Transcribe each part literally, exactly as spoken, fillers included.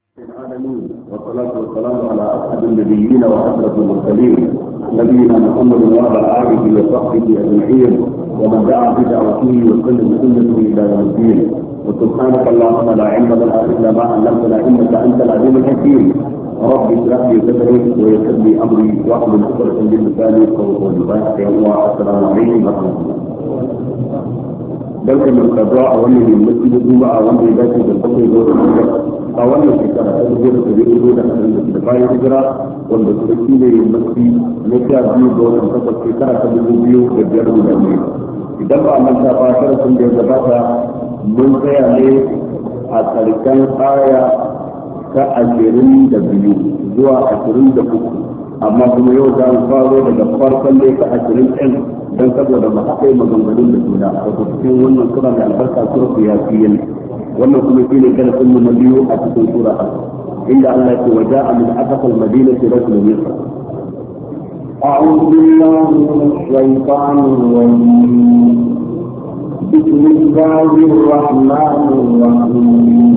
العالمين والصلاة والسلام على أسعد النبيين وأشرف المرسلين نبينا محمد وعلى آله وصحبه أجمعين ومن دعا بدعوته وسلم بسنته إلى يوم الدين وسبحانك اللهم لا علم لنا إلا ما علمتنا إنك أنت العليم الحكيم رب اشرح لي صدري ويسر لي أمري واحلل عقدة من لساني يفقهوا قولي. السلام عليكم ورحمة الله. barkan da kaduwa a wannan yammaci da juma'a wanda ya dace da bakwai ga watan a wannan shekara ta dubu da ɗari hudu da ashirin da bayan hijira wanda kuma shi ne yammaci na sha biyu ga watan takwas shekara ta dubu biyu da biyar da biyu. Idan ba a manta ba darasin da ya gabata mun tsaya ne a ƙarshen aya ta ashirin da biyu zuwa ashirin da uku amma kuma yau za mu faro daga farkon da ta ashirin ɗin don saboda mu haɗe maganganun da juna a cikin wannan sura da albarka sura ku ya fi yin wannan kuma shine darasin mu na biyu a cikin sura inda Allah ya ce wa ja'a min aqsal madinati rajulun yas'a. أعوذ بالله من الشيطان الرجيم بسم الله الرحمن الرحيم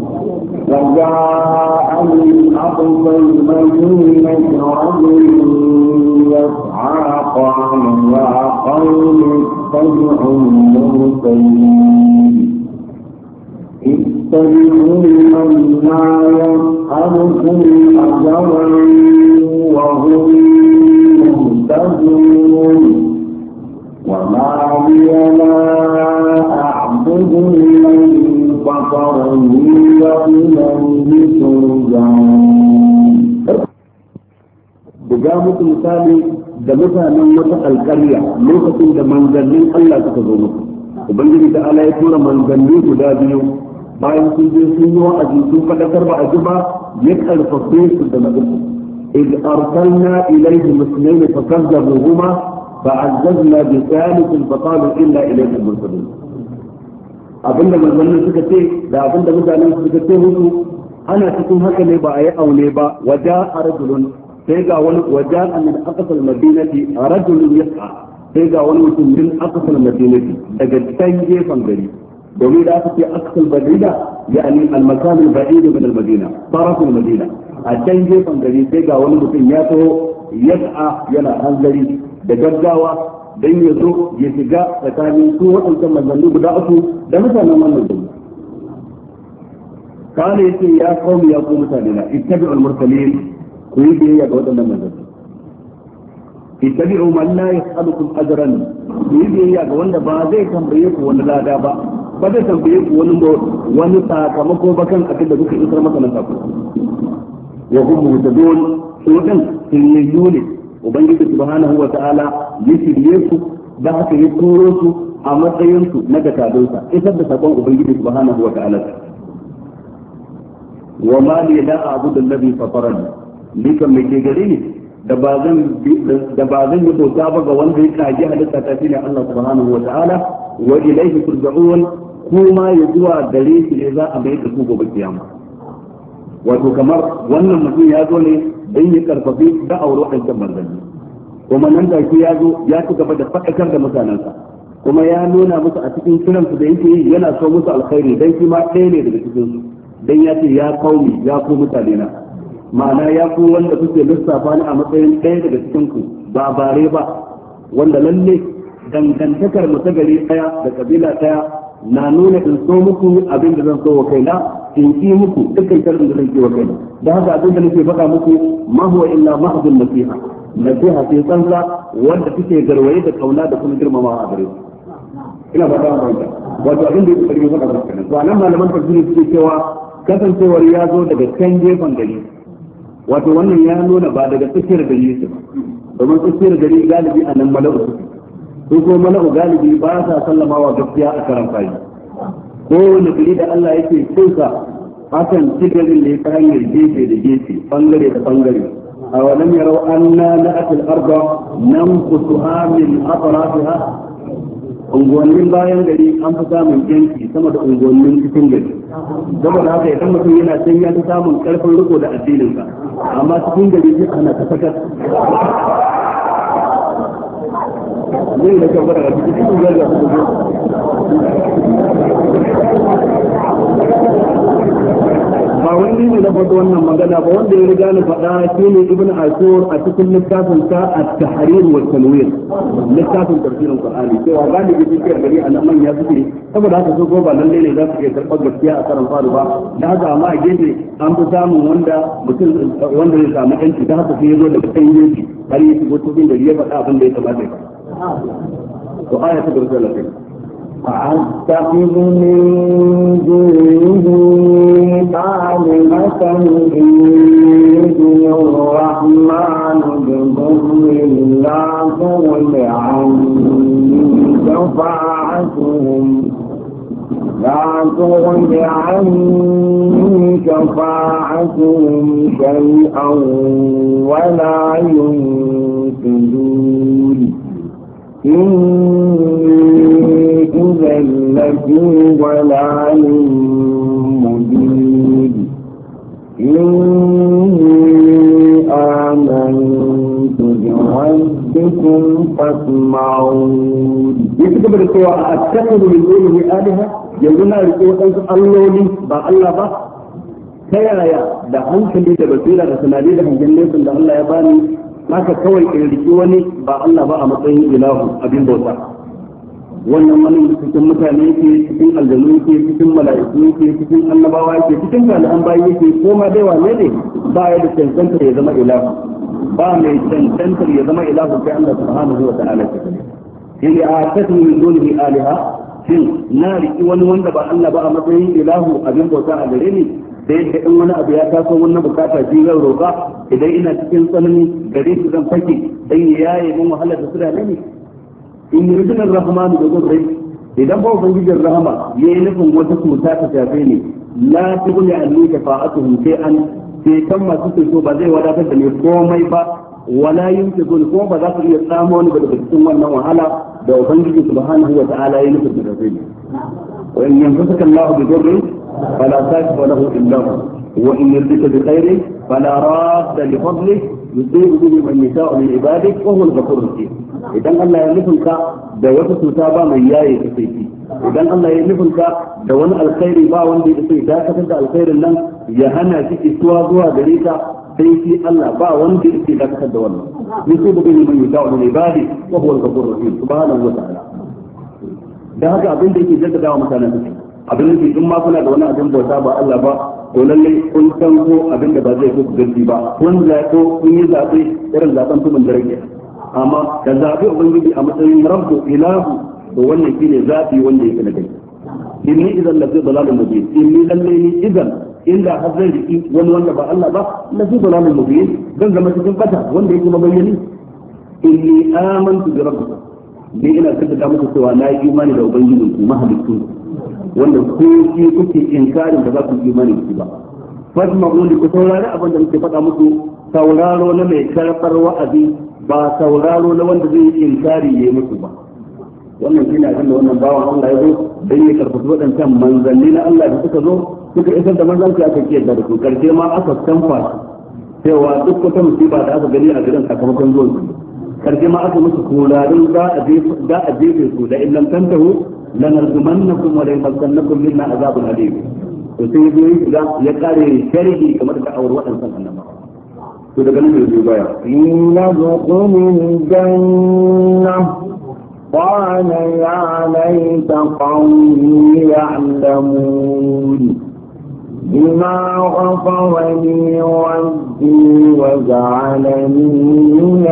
وجاء من أقصى المدينة رجل يسعى قال يا قوم اتبعوا المرسلين اتبعوا من لا يسألكم أجرا وهم مهتدون وما لي لا أعبد الذي فطرني وإليه ترجعون. buga muku misali da mutanen wata alƙarya lokacin da manzannin Allah suka zo musu. Ubangiji da Allah ya tura manzanni guda biyu bayan sun je sun yi wa'azi sun faɗakar ba a ji ba ya karfafe su da magana. إذ أرسلنا إليهم اثنين فكذبوهما فعززنا بثالث فقالوا إلا إليك المرسلون. abinda manzannin suka ce da abinda mutanen suka ce musu ana cikin haka ne ba a yi aune ba waja a rajulun sai ga wani waja a min aqsal madinati a rajulun yas'a sai ga wani mutum min aqsal madinati daga can gefen gari domin da aka ce aqsal madina yani al-makan al-ba'id min al-madina taraf al-madina a can gefen gari sai ga wani mutum ya taho yas'a yana hanzari da gaggawa dan ya zo ya shiga tsakanin su waɗancan manzanni guda uku da mutanen wannan gari. Kana yace ya kawo ya ku mutane na ittabi'ul mursalin ku yi biyayya ga waɗannan manzanni. Ittabi'u man la yas'alukum ajran ku yi biyayya ga wanda ba zai tambaye ku wani lada ba ba zai tambaye ku wani wani sakamako ba kan abin da kuka isar masa na sako. Wa hum muhtadun su din sun yi yule ubangiji subhanahu wa ta'ala ya shirye su da haka ya koro su a matsayin su na dakadunsa isar da sakon ubangiji subhanahu wa ta'ala. wa ma li la a'budu alladhi fatarani ni kan me ke gare ni da ba zan da ba zan yi bauta ba ga wanda ya kage halitta ta shine Allah subhanahu wa ta'ala wa ilayhi turja'un kuma ya zuwa gare shi ne za a mai da ku gobe kiyama. wato kamar wannan mutum ya zo ne don ya karfafi da'awar waɗancan manzanni kuma nan da ya zo ya ci gaba da faɗakar da mutanensa kuma ya nuna musu a cikin kiransu da yake yi yana so musu alkhairi dan shi ma ɗaya ne daga cikin su dan ya ce ya kauni ya ku mutane na ma'ana ya ku wanda kuke lissafa ni a matsayin ɗaya daga cikin ku ba bare ba wanda lalle dangantakar mu ta gari ɗaya da kabila ɗaya na nuna in so muku abin da zan so wa kaina in ki muku dukkan sharrin da zan ki wa kaina da haka abin da nake faɗa muku ma huwa illa mahdun nasiha nasiha sai tsantsa wanda take garwaye da kauna da kuma girmamawa a gare ku ina faɗa wa kai wato abin da yake karbi faɗa muku kenan to anan malaman tafsiri suke cewa kasancewar ya zo daga kan gefen gari wato wannan ya nuna ba daga tsakiyar gari yake ba domin tsakiyar gari galibi a nan mala'u su ko mala'u galibi ba sa sallamawa gaskiya a karan fari ko wani gari da Allah yake kinsa hakan cikin da ya ta hanyar gefe da gefe bangare da bangare a walam yarau anna na'atil arda nanqusuha min atrafiha unguwannin bayan gari an fi samun yanki sama da unguwannin cikin gari saboda haka idan mutum yana can ya fi samun karfin riko da addininsa amma cikin gari sai ana ta sakar ne da kan fara cikin gari da kuma ba wani ne na faɗo wannan magana ba, wanda ya riga ni faɗa shine ibn ashur a cikin littafin sa at-tahrir wa tanwir, littafin tafsirin qur'ani, cewa galibi suke gari a nan manya suke, saboda haka su ko ba lalle ne za su iya karɓar gaskiya a karan faru ba, da haka amma a gefe an fi samun wanda mutum wanda zai samu yanci, ta haka sai ya zo daga kan yanci har yi shigo cikin gari ya faɗa abin da ya kamata ya faɗa. to aya ta garza lafiya فأتخذ من دونه آلهة إن يردني الرحمن بضر لا تغن عني شفاعتهم لا تغن عني شفاعتهم شيئا ولا ينقذون إني إذا لفي ضلال مبين إني آمنت بربكم فاسمعون. يكتب القوى أتخذ من دونه آلهة يقولنا القوى أنت اللولي با الله با كيايا da hankali da basira da sanadi da hangen nesa da Allah ya bani haka kawai in riki wani ba Allah ba a matsayin ilahu abin bauta. Wannan wani cikin mutane yake, cikin aljanu yake, cikin mala'iku yake, cikin annabawa yake, cikin salihan bayi yake, ko ma dai wane ne ba ya da cancantar ya zama ilahu, ba mai cancantar ya zama ilahu sai Allah subhanahu wa ta'ala ke sani. Shi a tafi min dunihi aliha, shin na riki wani wanda ba Allah ba a matsayin ilahu abin bauta a gare ni, da yadda in wani abu ya taso wannan bukata shi zan roƙa, idan ina cikin tsanani gare shi zan fake dan ya yaye mun wahalar da su da ni. In yurdin rahman da gurbi, idan ba ubangijin rahama yayi nufin wata cuta ta shafe ni, la tughni anni shafa'atuhum shay'an, sai kan masu so ba zai wadatar da ni komai ba, wala yumtikun, ko ba za su iya samu wani daga cikin wannan wahala da ubangiji subhanahu wa ta'ala yayi nufin da shafe ni. wa in yanfusaka Allah bi dhurrin فلا كاشف له إلا هو وإن يردك بخير فلا راد لفضله يصيب به من يشاء من عباده وهو الغفور الرحيم. idan Allah ya nufinka da wata cuta ba mai yaye ka sai idan Allah ya nufinka da wani alkhairi ba wanda ya sai dakatar da alkhairin nan ya hana shi isuwa zuwa gare ka sai shi Allah ba wanda ya sai dakatar da wannan. yusufu bihi man yasha'u min ibadihi wa huwa al-ghafurur rahim subhanahu wa ta'ala. da haka abin da yake jaddada wa mutanen su abin da in ma kuna da wani abin bauta ba Allah ba, to lalle kun san ko abin da ba zai ku gaci ba, kun zaɓo kun yi zaɓe irin zaɓen tumin daraja, amma da zaɓe ubangiji a matsayin rabbu ilahu, to wannan shine zaɓi wanda yake na kai. inni idan lafi dalalin mubin, inni lalle ni idan inda har zai riki wani wanda ba Allah ba, lafi dalalin mubin, zan zama cikin bata wanda yake mabayyani. inni amantu bi rabbikum, ni ina tabbata muku cewa na yi imani da ubangijinku mahaliccin wanda ko shi kuke inkarin da za ku yi imani da ba. Fasma'u li, ku saurari abin da muke faɗa muku, sauraro na mai karɓar wa'azi, ba sauraro na wanda zai yi inkari ya yi musu ba. Wannan shi ne abin da wannan bawan Allah ya zo don ya karfafa waɗancan manzanni na Allah da suka zo suka isar da manzanci aka kiyar da su, karshe ma aka canfa cewa duk wata musiba da aka gani a gidan sakamakon zuwan su, karshe ma aka musu kurarin za a jefe su da illan tantahu lanarjumannakum wa la yamassannakum minna azabun alim. to sai yazo yi da ya kare sharhi kamar da aure wadannan annaba. to daga nan yazo baya inna dukhulul janna qala ya layta qawmi ya'lamun بما غفر لي ربي وجعلني من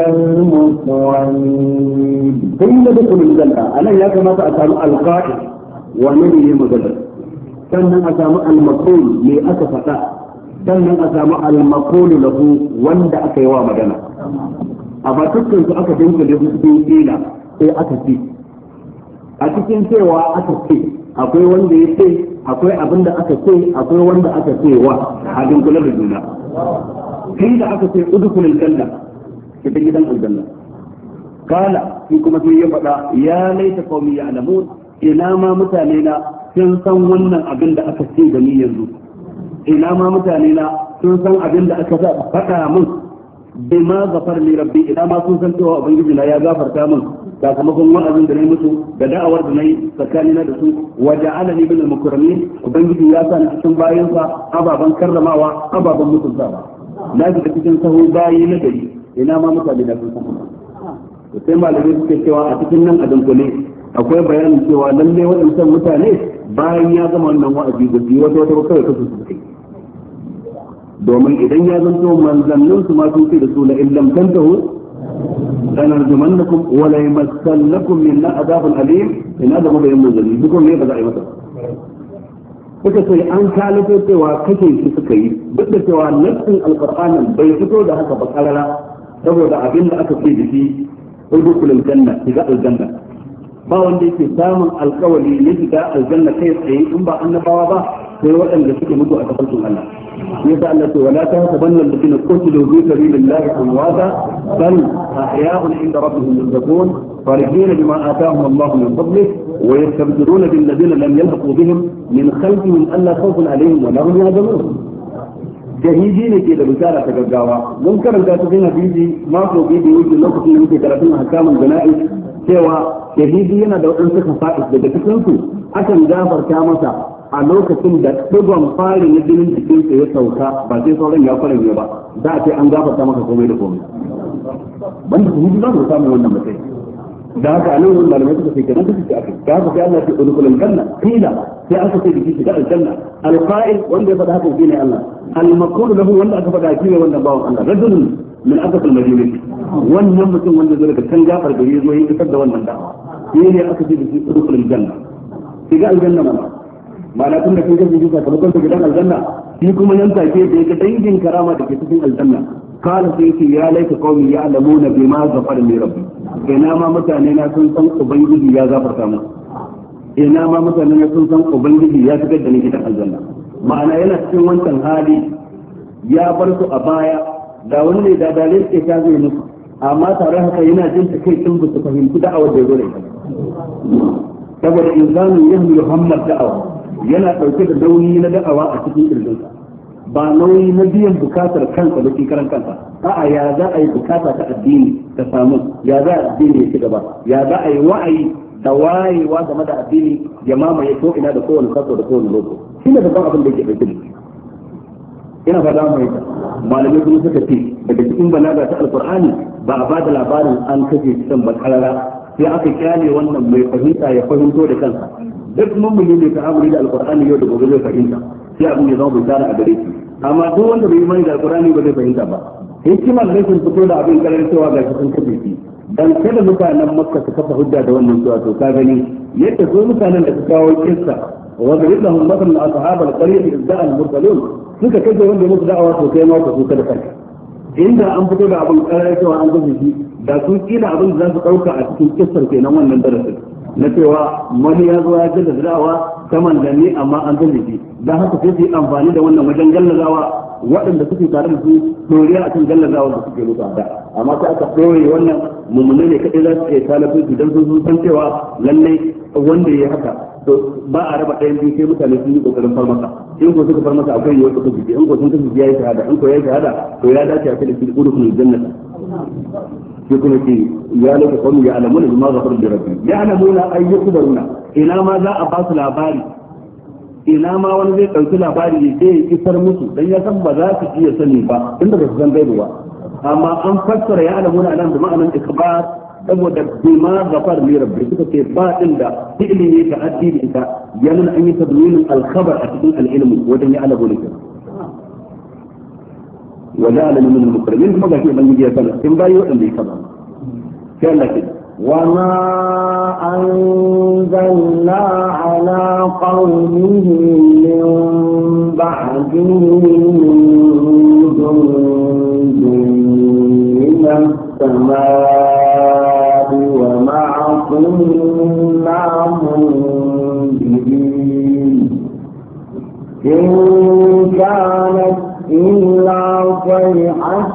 المكرمين. ثم دخل الجنة، أنا يا كما أسأل القائد ونبي مجدد، ثم أسأل المقول لأسفة، ثم أسأل المقول له وند أكيوا مجنة. أما تذكر أكا جنك لفسكين إلى في أكسي أكسين سوى أكسي akwai wanda ya ce akwai abin da aka ce akwai wanda aka ce wa hadin kula da juna. kai da aka ce udkhulul janna kita gidan aljanna, kala shi kuma sai ya faɗa ya laita qaumi ya'lamun, ina ma mutane na sun san wannan abin da aka ce da ni yanzu, ina ma mutane na sun san abin da aka faɗa min bima ghafar li rabbi, ina ma sun san cewa ubangiji na ya gafarta min sakamakon wa'azin da nayi musu da da'awar da nayi tsakanina da su wa ja'alani min al-mukarramin ubangiji ya sa ni cikin bayansa ababan karramawa ababan mutuntawa na ji cikin sahu bayi na gari ina ma mutane da sun san sai malamai suke cewa a cikin nan a dunkule akwai bayanin cewa lalle waɗannan mutane bayan ya gama wannan wa'azi da su wata wata kawai kasu su kai domin idan ya zanto manzannin su ma sun ce da su la illam tantahu lanarjumannakum wa la yamassallakum minna adabun alim ina da mabayin manzanni duk ne ba za a yi masa kuka ce an kalifo cewa kake shi suka yi duk da cewa nassin alqur'anin bai fito da haka ba karara saboda abin da aka ce da shi udkhulul janna shiga aljanna ba wanda yake samun alkawali ya shiga aljanna kai tsaye in ba annabawa ba sai waɗanda suke mutu a tafarkin Allah yasa Allah ce wala tahsabanna alladhina qutilu fi sabilillahi amwata bal ahya'un 'inda rabbihim yurzaqun farihina bima ataahum Allah min fadlihi wa yastabshiruna bil ladina lam yalhaqu bihim min khalfihim alla khawfun 'alayhim wa la hum yahzanun jahidi ne ke da bishara ta gaggawa mun karanta cikin hadisi mako biyu da yake lokacin da muke karatun hakamun jana'i cewa shahidi yana da waɗansu kafa'is daga cikin su akan gafarta masa a lokacin da digon fari na jinin jikinsa ya sauka ba sai sauran ya kwaranye ba za a ce an gafarta maka komai da komai banda shahidi za su samu wannan matsayi da haka a nan wani malamai suka ce kenan suka ce aka da haka sai Allah ya ce udkhulul janna qila sai aka ce biki shiga aljanna alqa'il wanda ya faɗa haka shine Allah al-maqul lahu wanda aka faɗa shi ne wanda bawon Allah rajulun min aqsal madinati wannan mutum wanda zai daga can gafar gari zo yin isar da wannan da'awa shi ne aka ce biki udkhulul janna shiga aljanna mana ma'ana tun da kun ga biki sakamakon gidan aljanna shi kuma nan take da ga dangin karama da ke cikin aljanna قال سيدي يا ليت قومي يعلمون بما غفر لي ربي ina ma mutane na sun san ubangiji ya gafarta mu ina ma mutane na sun san ubangiji ya shigar da ni gidan aljanna ma'ana yana cikin wancan hali ya bar su a baya da wani ne da dalil ke ta zai musu amma tare haka yana jin ta kai tun su fahimci da'awar da ya zo da ita saboda insanu yahmilu hammad da'awa yana dauke da nauyi na da'awa a cikin kirjinsa ba nauyi na biyan bukatar kansa da ke karan kansa a'a ya za a yi bukata ta addini ta samu ya za a addini ya ci gaba ya za a yi wa'ayi da wayewa game da addini ya mamaye ko ina da kowane kaso da kowane lokaci shi ne babban abin da yake ɗauke da ina fada mai malamai kuma suka ce daga cikin balaga ta alqur'ani ba a bada labarin an kashe shi kan bakarara sai aka kyale wannan mai fahimta ya fahimto da kansa duk mummuni ne ta amuri da alqur'ani yau da gobe zai fahimta sai abin ya zama bai tsara a gare shi amma duk wanda bai yi mani da alqur'ani ba zai fahimta ba hikimar rashin fito da abin karar cewa ga shi sun kafe shi dan kada mutanen makka su kafa hujja da wannan cewa to ka gani yadda su mutanen da su kawo kissa wa da yadda masalan ashabal qaryati izda'al mursalun suka kace wanda musu da'awa to kai ma ku kada kanka inda an fito da abin karar cewa an kafe shi da su kila abin da za su dauka a cikin kissar kenan wannan darasin na cewa wani ya zo ya jaddada da'awa ta manzanni amma an kafe shi dan haka sai su yi amfani da wannan wajen gallazawa waɗanda suke tare da su doriya a kan gallazawa da suke musu da amma sai aka ɗore wannan mummune ne kaɗai za su iya talafin su don sun san cewa lallai wanda ya haka to ba a raba ɗayan biyu sai mutane sun yi ƙoƙarin farmaka in ko suka farmaka akwai yiwuwar suka fice in ko sun kasance ya yi shahada in ko ya yi shahada to ya dace a kai da shi da ƙudukun jannata sai kuma ce ya lauka kwanu ya alamuna bi ma zafar da rabbi ya alamuna ayyukubaruna ina ma za a ba su labari ina ma wani zai ɗauki labari ne sai ya isar musu dan ya san ba za su iya sani ba inda ba su san gaibu ba amma an fassara ya alamuna nan da ma'anar ikbar saboda bima zafar li rabbi suka ce ba din da fi'li ne ta addini ita ya nuna an yi tadwinin al-khabar a cikin al-ilmi wajen ya alamuna wa ja'ala min al-mukarramin kuma ga shi ubangiji ya sanar in bayi wadanda ya saba sai Allah ke وما أنزلنا على قومه من بعده من جند من السماء وما كنا منزلين إن كانت إلا صيحة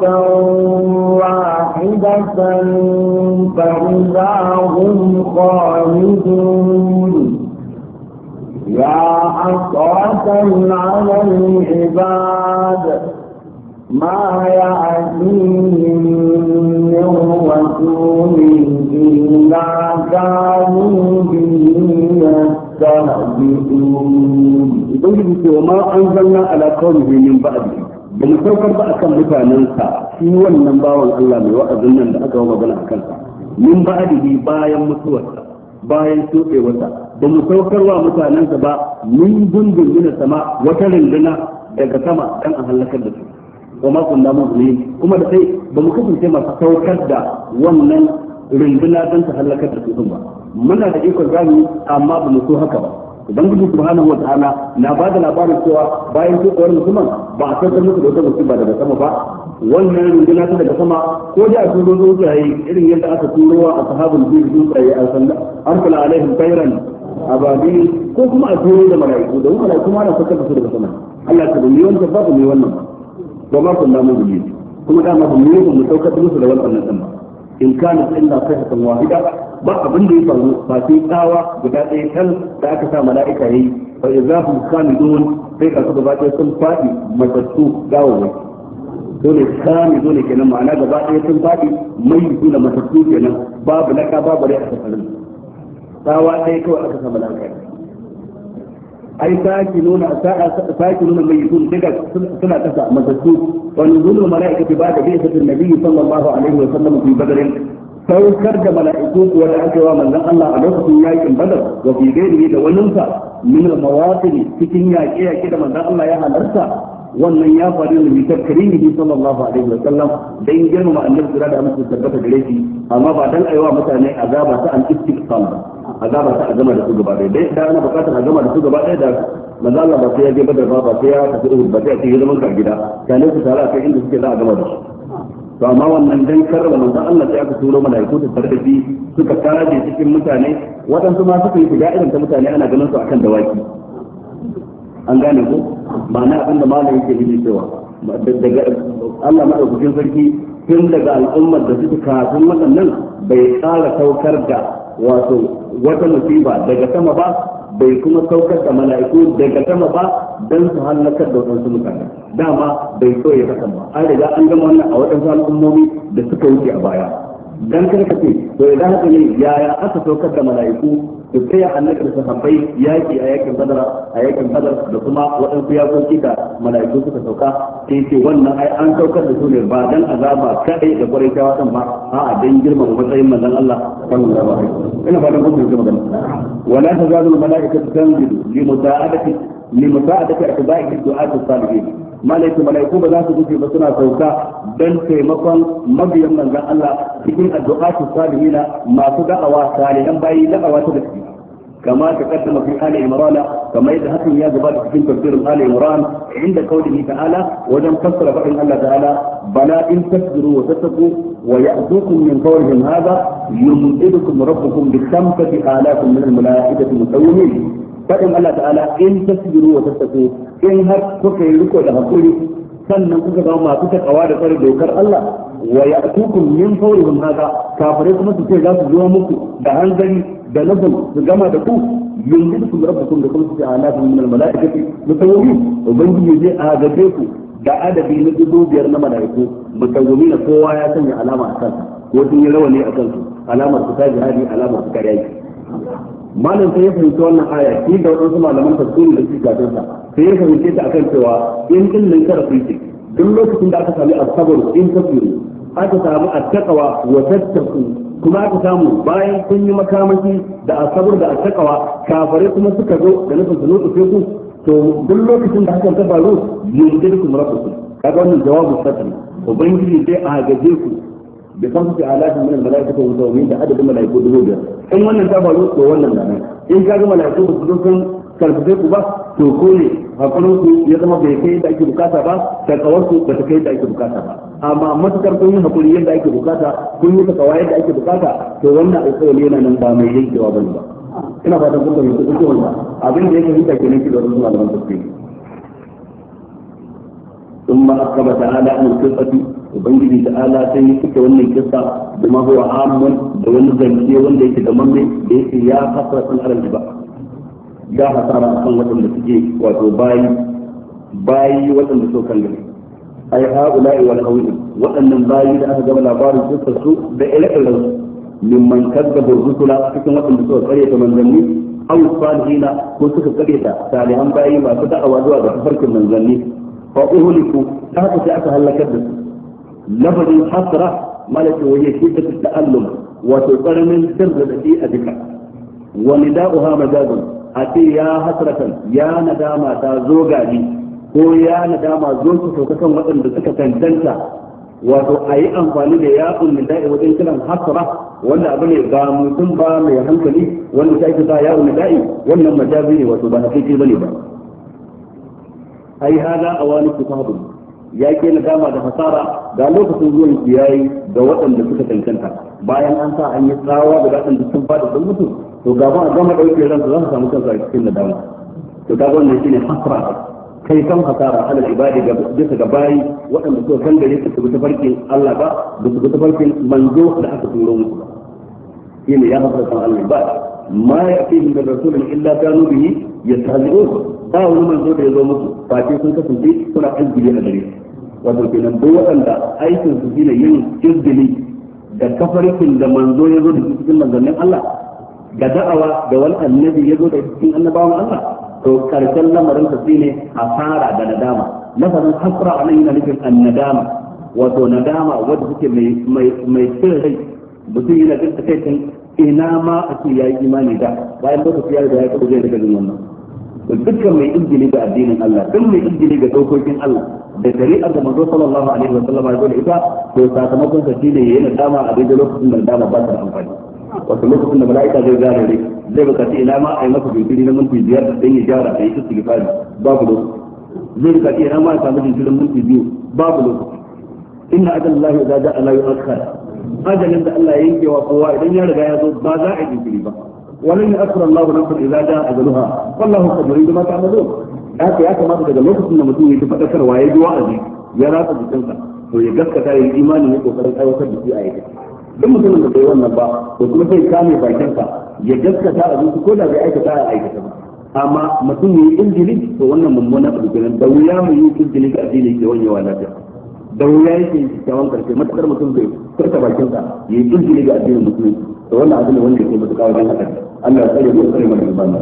واحدة فإذا هم خالدون يا حسرة على العباد ما يأتيهم من رسول إلا كانوا به يستهزئون. يقول وما أنزلنا على قومه من بعده بمسوكر بأكم متعننسا في والنباوة الله من وأذنن لأكا ومغنى أكلسا من بعده بايا مسوسا بايا سوء وسا بمسوكر ومتعننسا با من جند من السماء وتلندنا daga sama dan a halakar da su wa ma kunna mu'minin kuma da sai ba mu kasance masu saukar da wannan runduna don ta halakar da su ba muna da ikon zamu amma ba mu so haka ba ubangiji subhanahu wataala na ba da labarin cewa bayan kokowar musulman ba a saukar musu da wata musiba daga sama ba wannan runduna ta daga sama ko da a turo tsuntsaye irin yadda aka turo a sahabul biyu tsuntsaye a sallah arsala alaihim tayran ababil ko kuma a turo da mala'iku da mala'iku ma na saukar da su daga sama Allah ta dumi wannan ba mu wannan ba ba kun da mu yi kuma da mu yi mu saukar musu da wannan din ba in kana illa sayhatan wahida ba abin da ya faru ba sai tsawa guda ɗaya kan da aka sa mala'ika yayi fa idahum kamidun sai ka gaba ɗaya sun fadi matattu gawawai dole kamidun kenan ma'ana gaba ɗaya sun fadi mai su da matattu kenan babu laka babu rai a tsakanin tsawa ɗaya kawai aka sa mala'ika ai saki nuna saki nuna mai yutun daga suna kasa matattu wa nuzulul malaikati ba'da bi'satin nabiy sallallahu alaihi wa sallam fi badr saukar da mala'iku kuwa da aka wa manzon Allah a lokacin yakin badar wa fi gairihi da waninsa min al-mawatin cikin yaƙe yaƙe da manzon Allah ya halarta wannan ya faru ne bi takrimihi sallallahu alaihi wa sallam dan girmama annabi sura da mutum tabbata gare shi amma ba dan aiwa mutane azaba ta al-istiqsal azaba ta azama da su gaba ɗaya dai da ana bukatar azama da su gaba ɗaya da manzo Allah ba sai ya je badar ba ba sai ya tafi Uhud ba sai ya zama ka gida kana su tare a kai inda suke za a gama da su to amma wannan dan karrama manzo Allah sai aka turo malaiku ta tare da shi suka kaje cikin mutane waɗansu ma suka yi shiga irin ta mutane ana ganin su akan dawaki an gane ko ma'ana abinda malai yake yi cewa daga Allah madaukakin sarki tun daga al'ummar da suka kafin waɗannan bai tsara saukar da wato wata musiba daga sama ba bai kuma saukar da mala'iku daga sama ba don su halakar da waɗansu mutane dama bai so ya kasan ba an riga an gama wannan a waɗansu al'ummomi da suka wuce a baya dan karka ce to idan haka ne yaya aka saukar da mala'iku su tsaya annabi da sahabbai yaki a yakin badar a yakin badar da kuma waɗansu yakoki da mala'iku suka sauka sai ce wannan ai an saukar da su ne ba dan azaba kadai da kwarai ta wadan ba a'a dan girmama matsayin manzon Allah sallallahu alaihi wasallam ina fatan kun ji magana wala tazalu malaikatu tanzilu li musa'adati li musa'adati atba'i du'at as-salihin malaiku malaiku ba za su guje ba suna sauka dan taimakon mabiyan manzon Allah cikin addu'at as-salihin masu da'awa salihan bayi da'awa ta gaske كما تقدم في آل عمران كما يذهب يا جبال في تفسير آل عمران عند قوله تعالى وجم فسر فإن الله تعالى بلى إن تكبروا وتتقوا ويأتوكم من قولهم هذا يمددكم ربكم بخمسة آلاف من الملائكة مسومين فإن الله تعالى إن تكبروا وتتقوا إن هك كفي لكم لهقولي sannan kuka ga masu takawa da tsare dokar Allah wa ya'tukum min fawrihim hada kafirai kuma su ce za su zo muku da hanzari da nufin su gama da ku yunzidukum rabbukum da kuma su ce alafin min al-mala'ikati musawwimin ubangiji zai agabe ku da adabi na dubu biyar na mala'iku musawwimin kowa ya sanya alama a kansa ko sun yi rawani a kansu alamar su ta jihadi alamar su ta yaki malam sai ya fahimci wannan aya shi da wadansu malaman tafsiri da suke kafin sa sai ya fahimce ta akan cewa in din nan karafi ce duk lokacin da aka sami asabar in tafiru aka samu attaqwa wa tattaqu kuma aka samu bayan kun yi makamashi da asabar da attaqwa kafare kuma suka zo da nufin su nutsu ku to duk lokacin da hakan ta faru yundirukum rabbukum kaga wannan jawabu satri ubangiji zai agaje ku da kan su alatin min malaikatu wa tawmin da adadin malaiku dubu biyar in wannan ta faru to wannan nan in kaga malaiku su zo kan karfafe ku ba to ko ne hakurin ku ya zama bai kai da ake bukata ba takawar ku ba ta kai da ake bukata ba amma matukar kun yi hakuri yadda ake bukata kun yi takawa yadda ake bukata to wannan alƙawari yana nan ba mai yankewa bane ba ina fatan kun fahimci kun ce wannan abin da yake hinta kenan shi da wasu malaman tafsiri ثم أخبر تعالى عن القصة وبنجي تعالى سيكون ون القصة بما هو عام بون الزمكية ون ليس دمامي ليس يا خسرة على الجبال يا خسارة أصلا وطن لسجي وتباي باي وطن لسوكان لي أي هؤلاء والهوين وطن باي لأهد ولا بار القصة سوء بإلك اللوز mimman kadzaba rusula cikin wadanda suka kare ta manzanni aw salihina ko suka kare ta salihan bayi masu da'awa zuwa ga tafarkin manzanni fa uhliku ta haka sai aka halakar da su lafazin hasra malaka waje shiddatu ta'allum wato tsananin sirri a duka wa nida'uha majazun ati ya hasratan ya nadama ta zo gani ko ya nadama zo su sauka kan waɗanda suka tantanta wato a yi amfani da ya'un nida'i wajen kiran hasra wanda abu ne ba mutum ba mai hankali wanda ta kisa ya'un nida'i wannan majazi ne wato ba hakiki bane ba ai hada awani kitabu ya ke nadama da hasara ga lokacin zuwan kiyayi ga waɗanda suka tantanta bayan an sa an yi tsawa da waɗanda sun fada sun mutu to gaba a gama ɗauke ransu za su samu kansu a cikin nadama to kaga wannan shine hasra kai kan hasara alal ibadi ga bisa ga bayi waɗanda suka kan gare su su tafarkin Allah ba da su tafarkin manzo da aka turo musu ba shine ya hasara kan Allah ba ma ya'tihim min rasulin illa kanu bihi yastahzi'un ba wani manzo da ya zo musu face sun kasance suna izgili a gare wato kenan duk waɗanda aikin su shine yin izgili da kafarkin da manzo ya zo da cikin manzannin Allah ga da'awa da wani annabi ya zo da cikin annabawan Allah to karshen lamarin ta shine hasara da nadama lafazin hasra a nan yana nufin annadama wato nadama wanda suke mai mai mai sirri mutum yana jin takaicin ina ma a ce yayi imani da bayan lokaci ya riga ya kawo zai daga jin wannan to dukkan mai injili ga addinin Allah duk mai injili ga dokokin Allah da shari'ar da manzo sallallahu alaihi wa sallam ya zo da ita to sakamakon sa shine yayin nadama a daidai lokacin da nadama ba ta da amfani wato lokacin da mala'ika zai gane ne zai bukaci ina ma a yi masa jinkiri na minti biyar da dan ya gyara a yi su istighfari babu lokaci zai bukaci ina ma a samu jinkirin minti biyu babu lokaci inna ajallahi idza ja'a la yu'akhkhar ajalin da Allah ya yanke wa kowa idan ya riga ya zo ba za a yi jinkiri ba walan ya'khkhar Allahu nafsan idza ja'a ajaluha wallahu khabirun bima ta'malun haka ya kamata daga lokacin da mutum ya tafi fadarwa ya ji wa'azi ya ratsa jikinsa to ya gaskata ya yi imani ne kokarin aiwatar da shi a yake duk mutumin da bai wannan ba to kuma sai kame bakinsa ya gaskata a zuci ko da bai aikata a aikata ba amma mutum ya yi injili to wannan mummunan abu kenan da wuya mu yi injili ga addini ke wanyewa lafiya da wuya yake yin kyakkyawan karshe matakar mutum bai furta bakinsa ya yi injili ga addinin musulmi to wannan abu ne wanda ke matuƙa wajen haka Allah ya tsare mu tsare mana ibada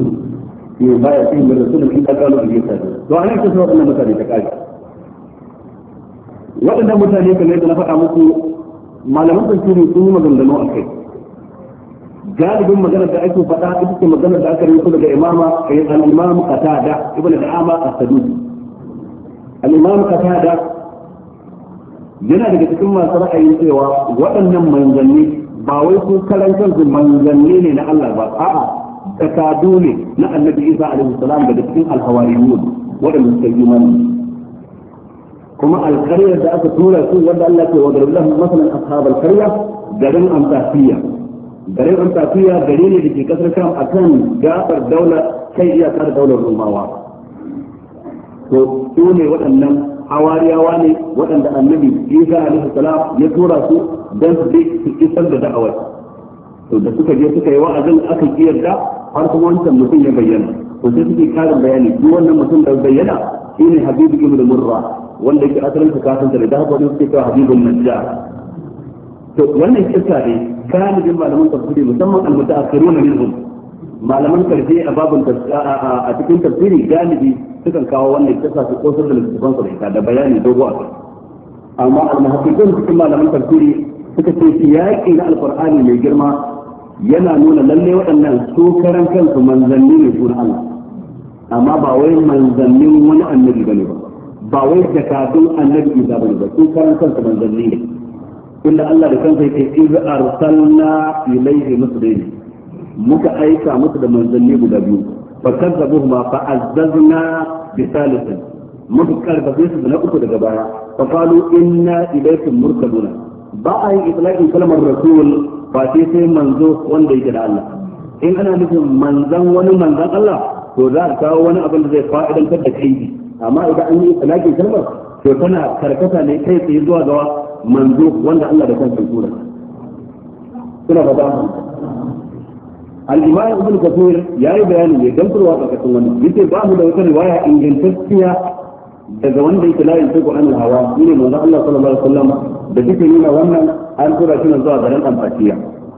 shi baya cikin da rasulun in ka gano da yasa to ana ce sai wannan mutane ta kai waɗannan mutane kamar yadda na faɗa muku malaman tafsiri sun yi maganganu a kai galibin magana da ake faɗa ita ce magana da aka rubuta daga imama al-imam qatada ibn al-ama as-sadusi al-imam qatada yana daga cikin masu ra'ayin cewa waɗannan manzanni ba wai su karan kansu manzanni ne na Allah ba a'a takadu ne na annabi Isa alaihi salam daga cikin al-hawariyun waɗanda suka yi imani kuma alƙaryar da aka tura su wanda Allah ke wa garin lahum masalan ashabal qarya garin amtafiya garin amtafiya gari ne da ke kasar Sham akan gabar daular kai iyakar daular Rumawa to su ne waɗannan hawariyawa ne waɗanda annabi Isa alaihi salam ya tura su don su je su isar da da'awar to da suka je suka yi wa'azin aka kiyarda har kuma wancan mutum ya bayyana to sai suke karin bayani duk wannan mutum da bayyana shine Habibu ibn Murra wanda yake asalin su kasance da haka wani suke cewa Habibun Najjar to wannan kissa ne galibin malaman tafsiri musamman al-mutaakhirun minhum malaman karshe a babun a cikin tafsiri galibi sukan kawo wannan kissa su kosar da littafan su da ita da bayani dogo a kai amma al-muhaqqiqun cikin malaman tafsiri suka ce siyaqi na alqur'ani mai girma yana nuna lalle waɗannan su karan kansu manzanni ne su Allah amma ba wai manzannin wani annabi bane ba ba wai jakadun annabi Isa bane ba su karan kansu manzanni ne inda Allah da kansa yake iz arsalna ilayhi muslimin muka aika musu da manzanni guda biyu fa kazzabuhuma fa azzazna bi thalithin muka karbace su da na uku daga baya fa qalu inna ilaykum mursaluna ba a yi itlaqin kalmar rasul ba sai sai manzo wanda yake da Allah in ana nufin manzan wani manzan Allah to za a kawo wani abin da zai fa'idantar da kai amma idan an yi itlaqin kalmar to tana karkata ne kai tsaye zuwa ga manzo wanda Allah da kansa tura kuna fata al-imam ibn kathir yayi bayani ne dan kurwa tsakanin wannan yace ba mu da wata riwaya ingantacciya daga wanda yake la yin ko an hawa shine manzo Allah sallallahu alaihi wasallam da take nuna wannan an tura shi zuwa garin Amfatiya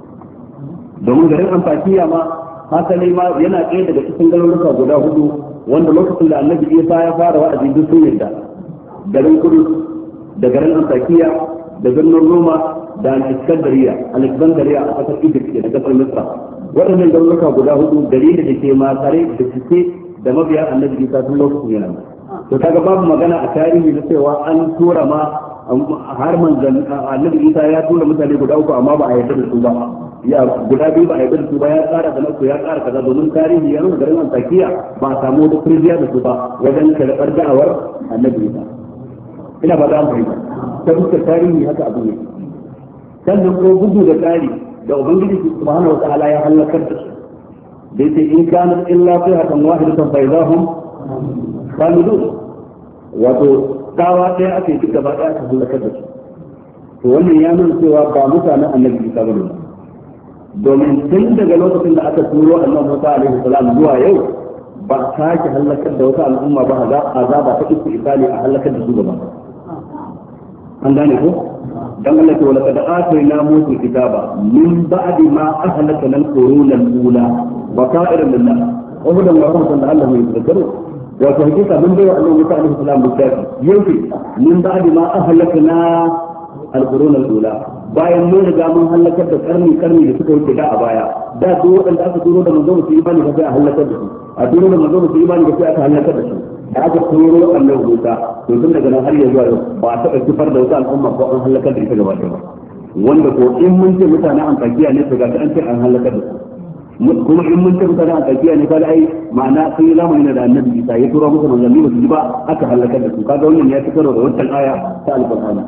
domin garin Antakiya ma hasali ma yana ɗaya daga cikin garuruka guda hudu wanda lokacin da Annabi Isa ya fara wa'azi duk sun yadda garin Kudus da garin Antakiya da birnin Roma da Alexandria Alexandria a ƙasar Egypt da ƙasar Misra waɗannan garuruka guda hudu gari da ke matsare da cike da mabiya Annabi Isa tun lokacin yana to kaga babu magana a tarihi na cewa an tura ma har manzan Annabi Isa ya tura mutane guda uku amma ba a yarda da su ba ya guda biyu ba a yarda da su ba ya tsara da nasu ya tsara kaza domin tarihi ya nuna garin Antakiya ba a samu da kurjiya da su ba wajen karɓar da'awar Annabi Isa ina ba za mu fahimta ta fuskar tarihi haka abu ne sannan ko bugu da tsari da ubangiji subhanahu wa ta'ala ya halakar da su da yake in kana illa fihatan wahidatan fa idahum khamidun wato tsawa ɗaya ake duk gaba ɗaya aka halakar da su to wannan ya nuna cewa ba mutanen Annabi Isa bane domin tun daga lokacin da aka turo Annabi Musa alaihi salam zuwa yau ba sake halakar da wata al'umma ba azaba ta isu isali a halakar da su gaba an gane ko dan Allah ce wala kad atayna musa kitaba min ba'di ma ahlakana al-quruna al-ula wa qa'iran lillah wa hudan wa rahmatan Allah mai yadhkuru wa ta hakika mun bai wa Allah Musa alaihi salam mutafi yauki min ba'di ma ahlakana al-quruna al-ula bayan mun riga mun halakar da karni karni da suka wuce da a baya da duk wanda aka turo da manzo su imani da sai a halakar da su a turo da manzo su imani da sai aka halakar da su da aka turo annabi Musa to tun daga nan har yanzu a ba a taɓa kifar da wata al'umma ko an halakar da ita gaba ɗaya ba wanda ko in mun ce mutanen Antakiya ne to ga an ce an halakar da su kuma in mun ce mutanen Antakiya ne kaga ai ma'ana sun yi zamani da annabi Isa ya turo musu manzanni ba su ji ba aka halakar da su kaga wannan ya fitar da wannan aya ta alqur'ani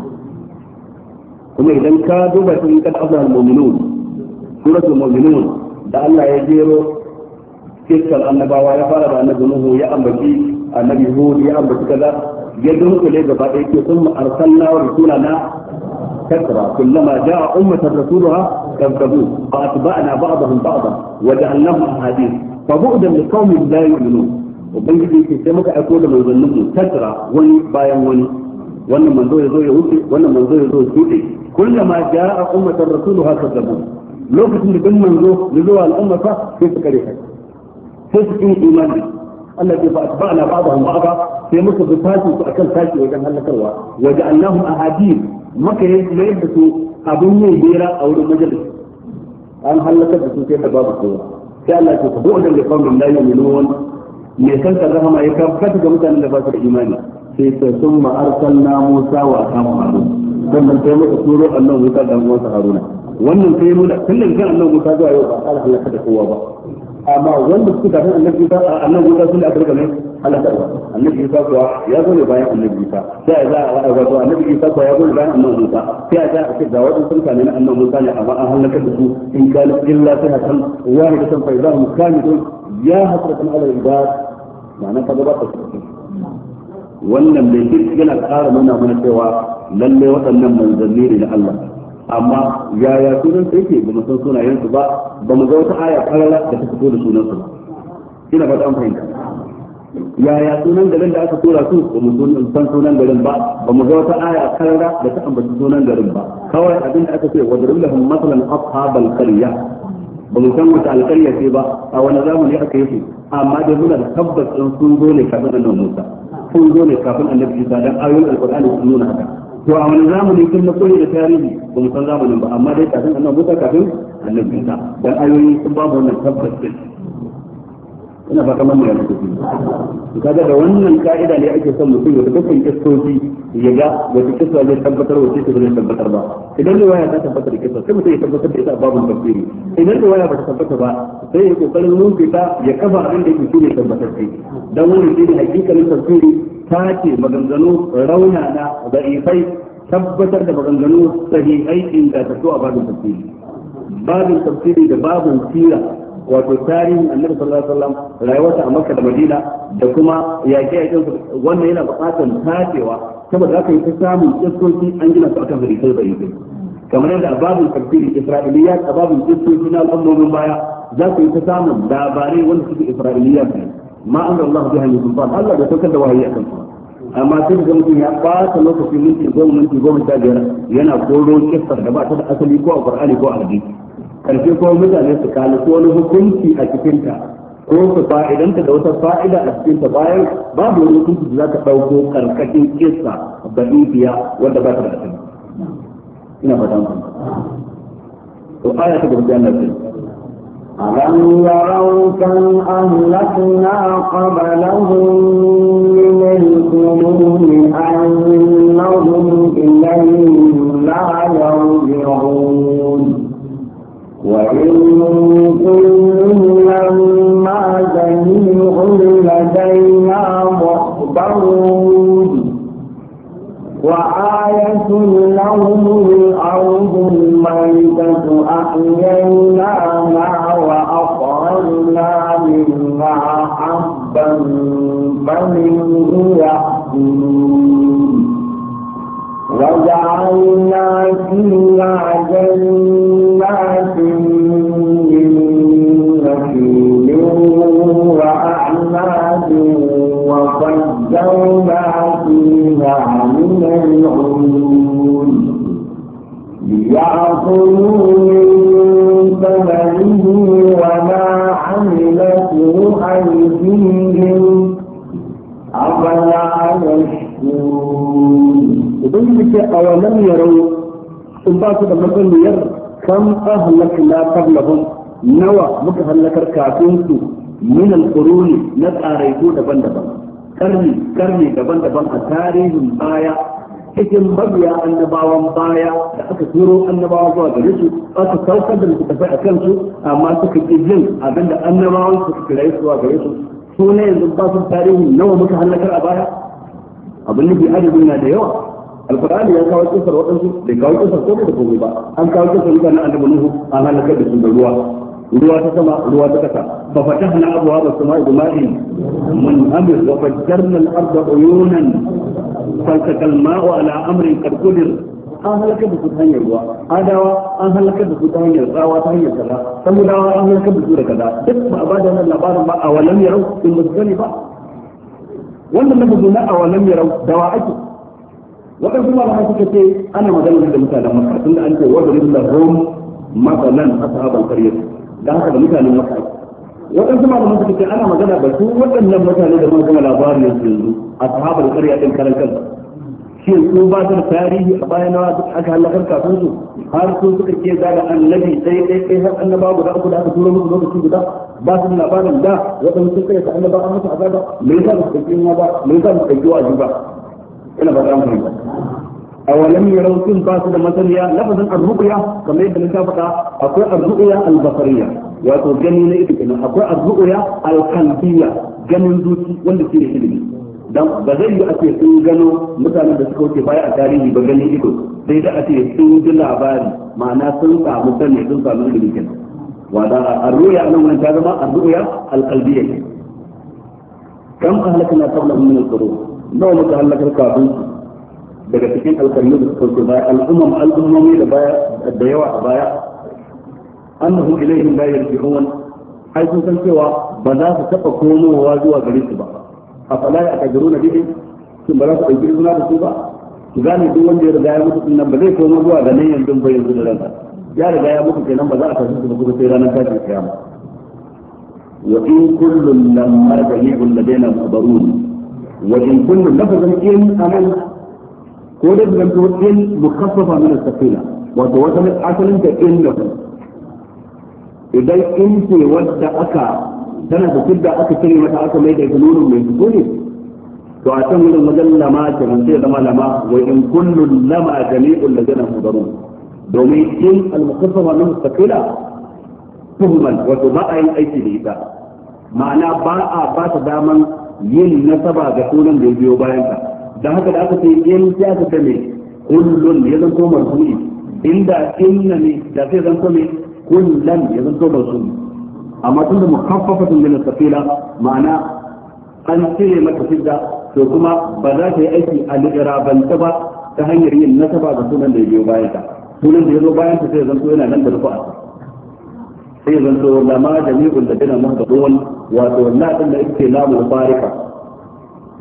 kuma idan ka duba cikin kad azhar mu'minun suratul mu'minun da Allah ya jero kiskal annabawa ya fara da annabi Nuhu ya ambaci annabi Hud ya ambaci kaza ya dunkule gaba ɗaya ke sun arsalna wa rasulana كثرة كلما جاء أمة رسولها كذبوه فأتبعنا بعضهم بعضا وجعلناهم أحاديث فبعدا لقوم لا يؤمنون وبنجي في سمك أقول من ظنهم كثرة وني بايا وني وانا من ذو يزو يهوتي وانا من ذو يزو يهوتي كلما جاء أمة رسولها كذبوه لو كنت من من ذو لذو الأمة كيف كريحة كيف كريح إيماني التي فأتبعنا بعضهم بعضا في مصر بفاتي فأكل فاتي وجعلنا كروا وجعلناهم أحاديث maka ya mayar da su abin yin hira a wurin majalis an halakar da su sai da babu kowa sai Allah ya tabu da kawai la yu'minun me san ka rahama ya kafa ga mutanen da ba su da imani sai sai sun ma arsalna Musa wa akamu Harun sannan sai muka turo annabi Musa da Musa Haruna wannan sai mu da kullun kan annabi Musa zuwa yau ba Allah halaka da kowa ba amma wanda suka tafi annabi Musa annabi Musa sun da aka riga mai halakarwa annabi Isa kuwa ya zo ne bayan annabi Isa sai za a wato annabi Isa kuwa ya zo ne bayan annabi Musa sai za a ce ga wadannan sunka ne na annabi Musa ne amma an halakar da su in kana illa sahatan wahidatan fa idahum kamidun ya hasratan ala ibad ma'ana ka gaba ta wannan mai kirki yana ƙara nuna mana cewa lalle waɗannan manzanni ne na Allah amma yaya sunan sai ke ba mu san sunayen su ba ba mu ga wata aya karara da ta fito da sunan su ba ina fata an fahimta yaya sunan garin da aka tura su ba mu san sunan garin ba ba mu ga wata aya karara da ta ambaci sunan garin ba kawai abin da aka ce wa darul lahum masalan ashabal qarya ba mu san wata alƙarya ce ba a wani zamani aka yi su amma dai muna da tabbas din sun zo ne kafin annabi Musa sun zo ne kafin annabi Isa dan ayoyin alqur'ani sun nuna haka to a wani zamani kun na koyi da tarihi ba mu san zamanin ba amma dai kafin annabi Musa kafin annabi Isa dan ayoyi sun babu wannan tabbas din ina ba kamar mai yanzu ku kaga da wannan ka'ida ne ake son mutum ya dukkan kistoci ya ga wata kissa zai tabbatar wace ta zai tabbatar ba idan da waya ta tabbatar da kissa sai mutum ya tabbatar da ita a babun tafsiri idan da waya ba ta tabbata ba sai ya kokarin nuna ta ya kafa abin da yake shine tabbatar sai dan wani shine hakikalin tafsiri ta ce maganganu raunana da ifai tabbatar da maganganu sahihai inda ta so a babun tafsiri babun tafsiri da babun sira wato tarihin annabi sallallahu alaihi wasallam rayuwarsa a Makka da Madina da kuma yaƙe yaƙen wannan yana buƙatar tacewa saboda haka yi ta samun kistoci an gina su akan hadisai da yake kamar yadda a babin tafsiri Isra'iliyat a babin kistoci na al'ummomin baya za ku yi ta samun labarai wanda suke Isra'iliyat ne ma an da Allah biha min sultan Allah bai saukar da wahayi akan su amma sai ga mutum ya ɓata lokaci minti goma minti goma sha biyar yana koro kissar da ba ta da asali ko a Qur'ani ko a hadisi karshe ko mutane su kalli wani hukunci a cikinta ko su fa'idanta da wata fa'ida a cikinta bayan babu wani hukunci da za ka ɗauko karkashin kissa ba'ifiya wanda ba ta da asali ina fata muku to aya ta gaba da ألم يروا كم أهلكنا قبلهم من القرون أنهم إليهم لا يرجعون وإن كل لما جميع لدينا محضرون وآية لهم الأرض الميتة أحييناها وأخرجنا منها حبا فمنه يأكلون وجعلنا فيها جنات من نخيل وأعناب وفجرنا فيها من العيون ليأكلوا من ثمره وما عملته أيديهم أفلا يشكرون. وبنجد أولم يروا سبات المثل كم أهلكنا قبلهم نوى مكهلك كافينسو من القرون نتعريكو دبن دبن karni karni daban-daban a tarihin baya cikin mabiya annabawan baya da aka turo annabawa zuwa gare su aka saukar da littattafai a kansu amma suka ƙi jin abinda annabawan suka kira su zuwa gare su su ne yanzu ba su tarihin nawa muka halakar a baya abin nufi adadin na da yawa alkur'ani ya kawo kisar waɗansu bai kawo kisar ko da komai ba an kawo kisar mutanen annabi nuhu an halakar da su da ruwa ruwa ta sama ruwa ta kasa fa fatahna abwaaba as-samaa'i bima'in munhamir wa fajjarna al-arda uyunan faltaqa al-maa'u ala amrin qad qadir an halaka da su ta hanyar ruwa adawa an halaka da su ta hanyar tsawa ta hanyar kaza samudawa an halaka da su da kaza duk ba a bada wannan labarin ba a walam yarau in ba su gani ba wannan na bugu na a walam yarau dawa ake waɗansu malamai suka ce ana magana da mutanen makka tunda an ce wadrib lahum masalan ashabal qaryah dan haka da mutanen makka waɗansu malamai suka ce ana magana da su waɗannan mutane da mun gama labarin yanzu ashabal qaryah din karan kansu shin su ba su da tarihi a bayan duk aka halakar kafin su har su suka ke zaga annabi sai dai kai har annaba guda uku da aka tura musu lokaci guda ba su da labarin da waɗansu suka yi annaba an musu azaba me yasa ba su ɗauki ba me yasa ba su ɗauki wa'azi ba ina ba za mu fahimta awalam yarau sun ba su da masaniya lafazin ar-ru'ya kamar yadda na faɗa akwai ar-ru'ya al-basariyya wato gani na ido kenan akwai ar-ru'ya al-qalbiyya ganin zuci wanda shi ne ilimi dan ba zai yi a ce sun gano mutanen da suka wuce baya a tarihi ba ganin ido sai da a ce sun ji labari ma'ana sun samu sani sun samu ilimi kenan wanda ar-ru'ya nan wannan ta zama ar-ru'ya al-qalbiyya kam ahlakna qablahum min al-qurun nawa muka halakar kafin daga cikin alƙalmi da suka baya al'ummam al'ummomi da baya da yawa a baya annahum ilayhim la yarji'un ai sun san cewa ba za su taɓa komowa zuwa gare su ba a fala ya tajiruna bihi sun ba za su ɗauki suna da su ba su gane duk wanda ya riga ya mutu nan ba zai komo zuwa ga nan yanzu ba yanzu da ranka ya riga ya mutu kenan ba za a tafi su ba kuma sai ranar tashin kiyama wa in kullun lamma jami'un ladaina mubarun wa in kullun lafazan in aman ko da zan to in mukaffafa min as-safina wato wata asalin ta in da idan in ce wadda aka tana da kidda aka cire mata aka mai da gunun mai sukuni to a can wurin wajen lama ke nan sai zama lama wa in kullun lama jami'ul ladina mudarun domin in al-mukaffafa min as-safina tuhman wato ba a yin aiki da ita ma'ana ba a ba ta daman yin nasaba ga sunan da ya biyo bayan ka dan haka da aka ce in ya ka tame kullun ya zanto marfu'i inda inna ne da sai zanto ne kullan ya zanto marfu'i amma tun da mukaffafatun min as-safila ma'ana an cire mata fidda to kuma ba za ta yi aiki a li'irabanta ba ta hanyar yin nasaba ga sunan da ya biyo bayan ka sunan da ya zo bayan ka sai zanto yana nan da rufa'a sai zanto lama jami'ul ladina muhdadun wato la din da yake lamu farika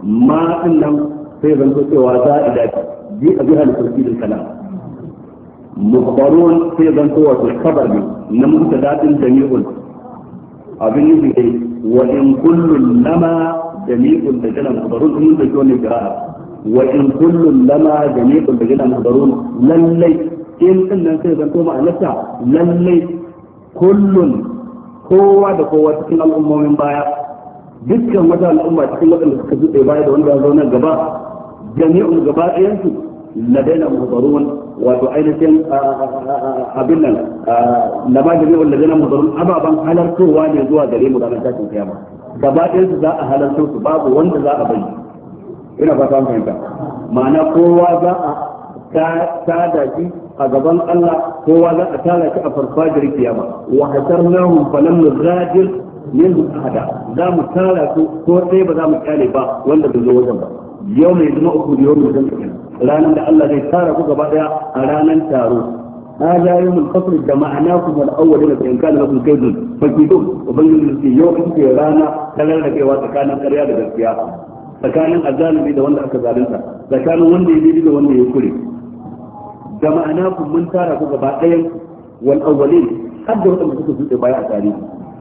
ma din nan sai zanto cewa za a dace bi a bi hal tafsir kalam mukhbarun sai zan to wato khabar ne na mutadadin jami'un abin yi dai wa in kullun lama jami'un da kana mukhbarun mun da wannan qira'a wa in kullun lama jami'un da kana mukhbarun lallai in din nan sai zan to ma'anarsa lallai kullun kowa da kowa cikin al'ummomin baya dukkan wata al'umma cikin wadanda suka zuɗe baya da wanda ya zo nan gaba jami'un gaba ɗayansu ladaina mukhbarun wato ainihin abin nan lama jami'un ladaina mukhbarun ababan halartowa ne zuwa gare mu ranar tashin kiyama gaba ɗayansu za a halarto su babu wanda za a bari ina fata an fahimta ma'ana kowa za a tada shi a gaban Allah kowa za a tara shi a farfajiyar kiyama wa hasarnahum falam nuzajir minhum ahada za mu tara su ko sai ba za mu kyale ba wanda bai zo wajen ba yau mai zama uku da yau mai zama kenan ranar da Allah zai tara ku gaba daya a ranar taro hada yawmul fasl da ma'anakum wal awwalin fa in kana lakum kaydun fakidun ubangiji ce yau kike rana ta rarrabewa tsakanin ƙarya da gaskiya tsakanin azalimi da wanda aka zalunta tsakanin wanda ya yi da wanda ya kure da ma'anakum mun tara ku gaba ɗayan wal awwalin har da wanda suka zuke baya a tarihi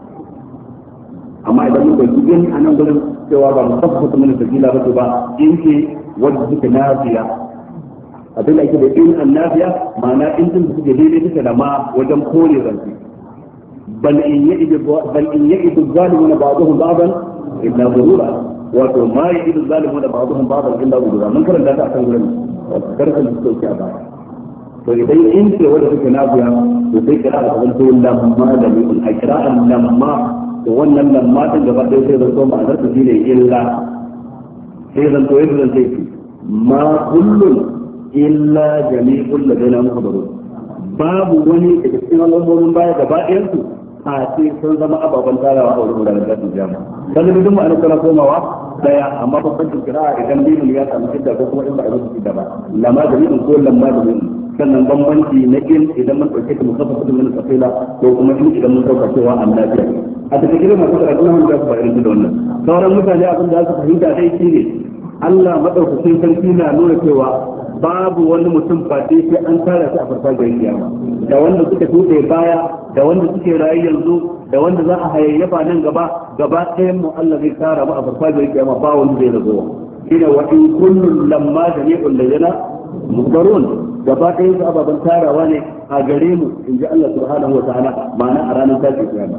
amma idan muka yi gani a nan gurin cewa ba mu tabbata mun sabila ba ba in ce wanda suke nafiya abin da ake da in annafiya ma'ana in din suke daidai suke da ma wajen kore ranci bal in ya'idu bal in ya'idu zalimuna ba'dhum ba'dan illa ghurura wato ma ya'idu zalimuna ba'dhum ba'dan illa ghurura mun karanta ta akan gurin karkan da suke a baya to idan in ce wanda suke nafiya to sai kira da zanto lamma da min al-qira'an lamma to wannan lamma din gaba ɗaya sai zanto ma'anar su shine illa sai zanto yadda zan ce ma kullun illa jami'ul ladaina muhdarun babu wani daga cikin al'ummomin baya gaba ɗayan su a ce sun zama ababen tarawa a wurin da ta jama dan da duk ma'anar kana komawa daya amma babban kira idan bimin ya samu shidda ko kuma in ba a yi shidda ba lamma jami'un ko lamma jami'un sannan bambanci na in idan mun dauke ta musaffa da mun tafila ko kuma in idan mun dauka cewa annabiya a cikin gidan masu karatu nan da su ba irin da wannan sauran mutane abin da aka fahimta dai shine Allah madaukakin sarki na nuna cewa babu wani mutum fati sai an tara shi a farfajiyar kiyama da wanda suka tuɗe baya da wanda suke rayu yanzu da wanda za a hayayyafa nan gaba gaba ɗayan mu Allah zai tara mu a farfajiyar kiyama ba wanda zai ragowa shine wa in kullun lamma jami'ul ladina muhdarun gaba ɗayan su ababen tarawa ne a gare mu in ji Allah subhanahu wa ta'ala ma'ana a ranar tashin kiyama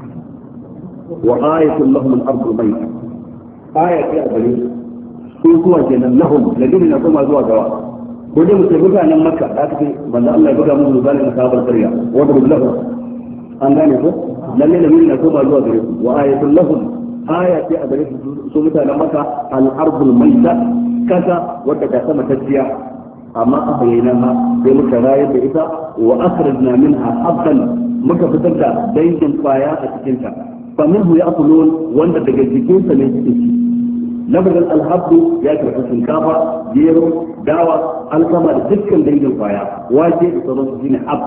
wa ayatul lahum al-ardu bayt ayati a gare su kuwa kenan lahum ladina na kuma zuwa gawa ko dai mu ce mutanen makka da aka ce manzo Allah ya buga mu zalin sabar kariya wa da lahu an gane ko lalle da mun na kuma zuwa gare su wa ayatul lahum ayati a gare su mutanen makka al-ardul mayta kaza wadda ta sama tajiya amma ahyayna ma sai muka rayar da ita wa akhrajna minha habban muka fitar da dangin kwaya a cikin ta fa minhu ya'kulun wanda daga jikin sa ne suke ci lafazin alhabdu ya karɓi shinkafa gero dawa alkama da dukkan dangin kwaya wake da sauran su shine hab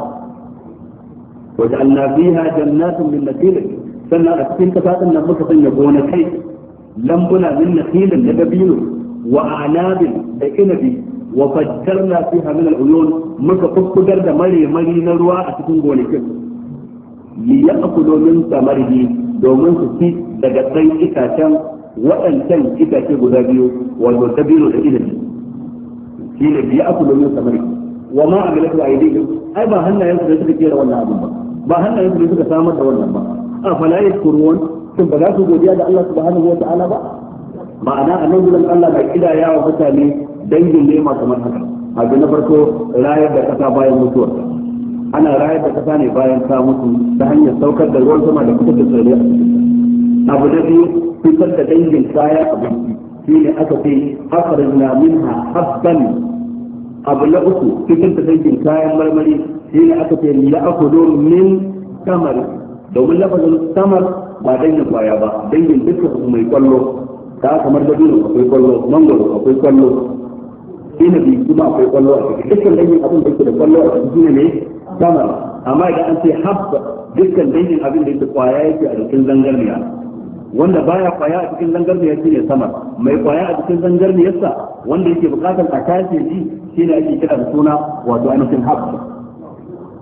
wa ja'alna fiha jannatin min nakhil sannan a cikin kasa din nan muka sanya gonakai lambuna min nakhil da dabino wa anabin da inabi wa fajjarna fiha min al-uyun muka fuffugar da mare mari na ruwa a cikin gonakin li ya'kulu min samarihi domin su ci daga tsayin itacen waɗancan itace guda biyu wato dabino da inabi shi ne biya aku domin samari wa ma amilatu aydihim ai ba hannayen su da suka kera wannan abin ba ba hannayen su da suka samar da wannan ba a fala yashkurun sun ba za su godiya da Allah subhanahu wa ta'ala ba ma'ana annabi gurin Allah bai kidaya wa mutane dangin nema kamar haka abu na farko rayar da kasa bayan mutuwar ana rayar da kasa ne bayan ta mutu ta hanyar saukar da ruwan sama da fitar da tsirrai a cikin abu na biyu fitar da dangin kaya abinci shi ne aka ce akhrajna minha habban abu na uku fitar da dangin kayan marmari shi ne aka ce la'akulu min samar domin lafazin samar ba dangin kwaya ba dangin dukkan su mai kwallo ta kamar dabino akwai kwallo mangoro akwai kwallo inabi kuma akwai kwallo a cikin dukkan dangin abin da yake da kwallo a cikin ne samar amma idan an ce habba dukkan dangin abin da yake kwaya yake a cikin zangarniya wanda baya kwaya a cikin zangarniyar shi ne samar mai kwaya a cikin zangarniyarsa wanda yake bukatar a tace shi shine ake kira da suna wato ainihin habba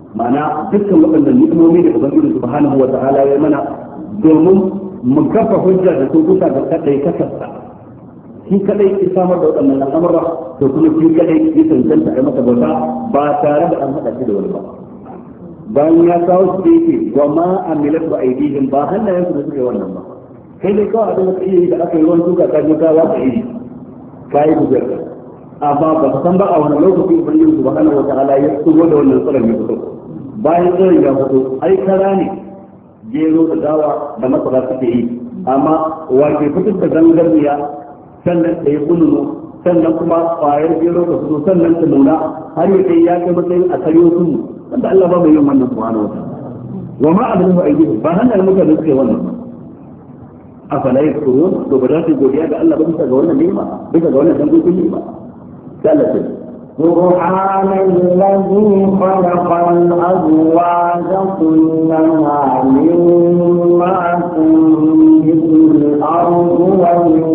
ma'ana dukkan waɗannan ni'imomi da ubangiji subhanahu wa ta'ala ya mana domin mu kafa hujja da su kusa ga kadai kasarsa shi kadai ya samar da waɗannan al'amura to kuma shi kadai ya tantance a masa bauta ba tare da an haɗa shi da wani ba bayan ya kawo su yake wa ma amilat ba aidihim ba hannayensu da suke wannan ba kai dai kawai abin da kai yi da aka yi ruwan duka ka je ka wata iri ka yi gujar amma ba ka san ba a wani lokaci ubangiji subhanahu wa ta'ala ya tsoro da wannan tsaron ya fito bayan tsaron ya fito ai kara ne gero da dawa da masara suke yi amma wake fitar da zangarniya sannan ta yi kululu sannan kuma kwayar gero da fito sannan ta nuna har ya kai ya kai matsayin a karyo su wanda Allah ba mai yin wannan subhanahu wa ta'ala wa ma abin aidihim ba hannayen mutane suke wannan ba afala yashkurun to ba za su godiya ga Allah ba bisa ga wannan ni'ima bisa ga wannan dangogin ni'ima sai Allah ya سبحان الذي خلق الأزواج كلها مما تنبت الأرض ومن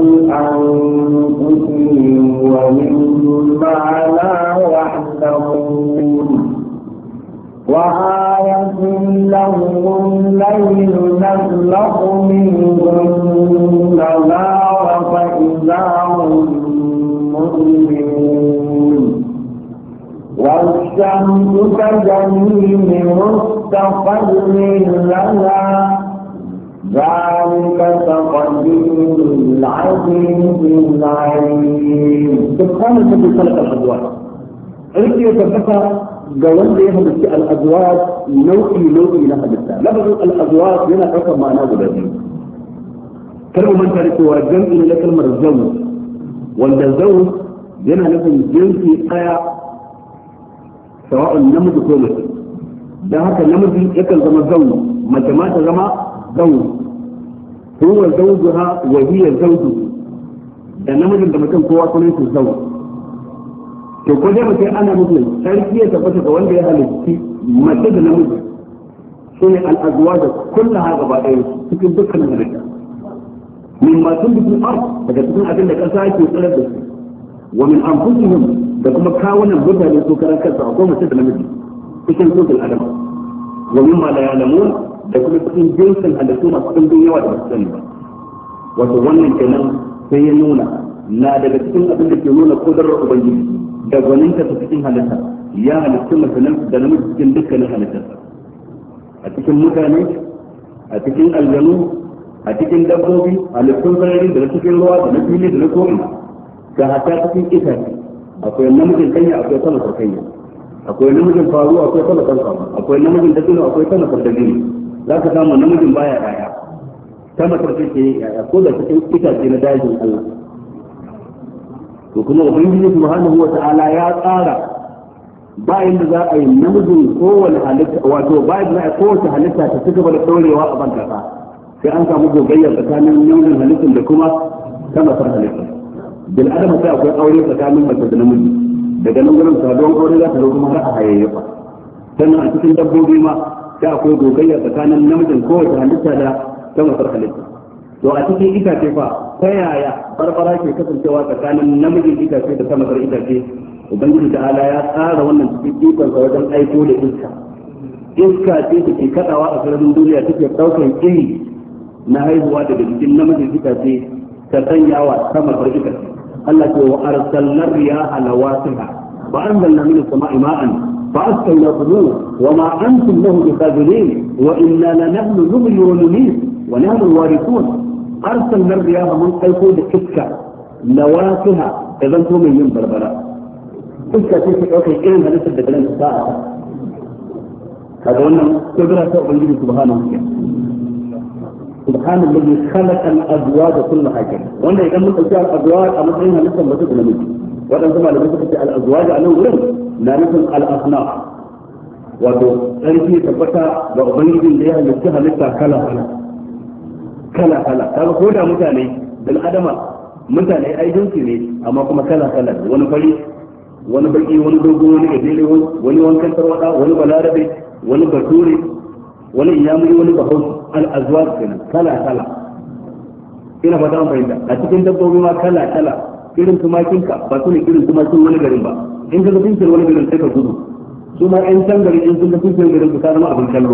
أنفسهم ومما لا يعلمون وآية لهم الليل نسلخ منه النهار فإذا هم مظلمون والشمس تجري لمستقر لها ذلك تقدير العزيز العليم. سبحان الذي خلق الأزواج. أريد أن تفكر ga wanda ya halitta al-azwaj nau'i nau'i na halitta lafazin al-azwaj yana ɗaukar ma'ana guda biyu kar mu manta da cewa jam'i na kalmar zawj wanda zawj yana nufin jinsi ɗaya sawa'un namiji ko mace dan haka namiji yakan zama zawj mace ma ta zama zawj huwa zawjuha wa hiya zawju da namijin da mutum kowa sunan shi zawj to ko dai mutum ana nufin sarki ya tabbata ga wanda ya halitti mace da namiji shine al-azwaj kullaha gaba ɗaya cikin dukkan halitta min ma tunbitu al-ard daga cikin abin da kasa yake tsirar da su wa min anfusihim da kuma kawunan mutane su karan kansu akwai mace da namiji cikin sokul adam wa mimma la ya'lamun da kuma cikin jinsin halittu masu ɗumbin yawa da ba su sani ba wato wannan kenan sai ya nuna na daga cikin abin da ke nuna kudurar ubangiji da gwaninta ta cikin halitta ya halittu masanan da namiji cikin dukkanin halittarsa a cikin mutane a cikin aljanu a cikin dabbobi halittun sarari da na cikin ruwa da na fili da na ko'ina ga hata cikin itace akwai namijin kanya akwai sama sarkanya akwai namijin faru akwai sama sarkawa akwai namijin dabino akwai sama sardabino za ka samu namijin baya yaya sama sarkake yaya ko da cikin itace na dajin Allah to kuma ubangiji subhanahu wa ta'ala ya tsara bayan da za a yi namijin kowane halitta wato bayan da za a kowace halitta ta ci gaba da ɗorewa a ban kasa sai an samu gogayya tsakanin namijin halittar da kuma ta masar halittar bil adama sai akwai aure tsakanin mace da namiji daga nan gurin saduwan aure za ta zo kuma har a hayayyafa sannan a cikin dabbobi ma sai akwai gogayya tsakanin namijin kowace halitta da ta masar halittar to a cikin itace fa ta yaya barbara ke kasancewa tsakanin namijin itace da samasar itace ubangiji ta'ala ya tsara wannan cikin ikonsa wajen aiko da iska iska ce da ke kadawa a sararin duniya take daukan iri na haihuwa daga jikin namijin itace ta sanya wa samasar itace Allah ce wa arsalna riyaha lawasiha fa anzalna min as-sama'i ma'an fa asqaynakum wa ma antum lahu biqadirin wa inna lanahnu nuhyi wa numiit wa nahnu al-warithun arsalna riyaha mun aiko da iska lawasiha idan to mai yin barbara iska ce ta dauke irin halittar da garin ta sa'a kaga wannan kudura ta ubangiji subhanahu wa ta'ala subhanallahi khalaqa al-azwaj kullaha kan wanda idan mun dauki al-azwaj a matsayin halittar mutum da namiji wadansu malamai suka ce al-azwaj a nan wurin na nufin al-asnaf wato sarki tabbata ga ubangijin da ya halitta halitta kala kala kala kala kaga ko da mutane bil adama mutane ai jinsi ne amma kuma kala kala wani fari wani baki wani dogo wani gajere wani wankan tarwada wani balarabe wani bature wani iyamuri wani bahaushe al-azwaj kenan kala kala ina fata an fahimta a cikin dabbobi ma kala kala irin tumakin ka ba su ne irin tumakin wani garin ba in ka ga tunkir wani garin sai ka gudu su ma ƴan can gari in sun ga sun garin su ta zama abin kallo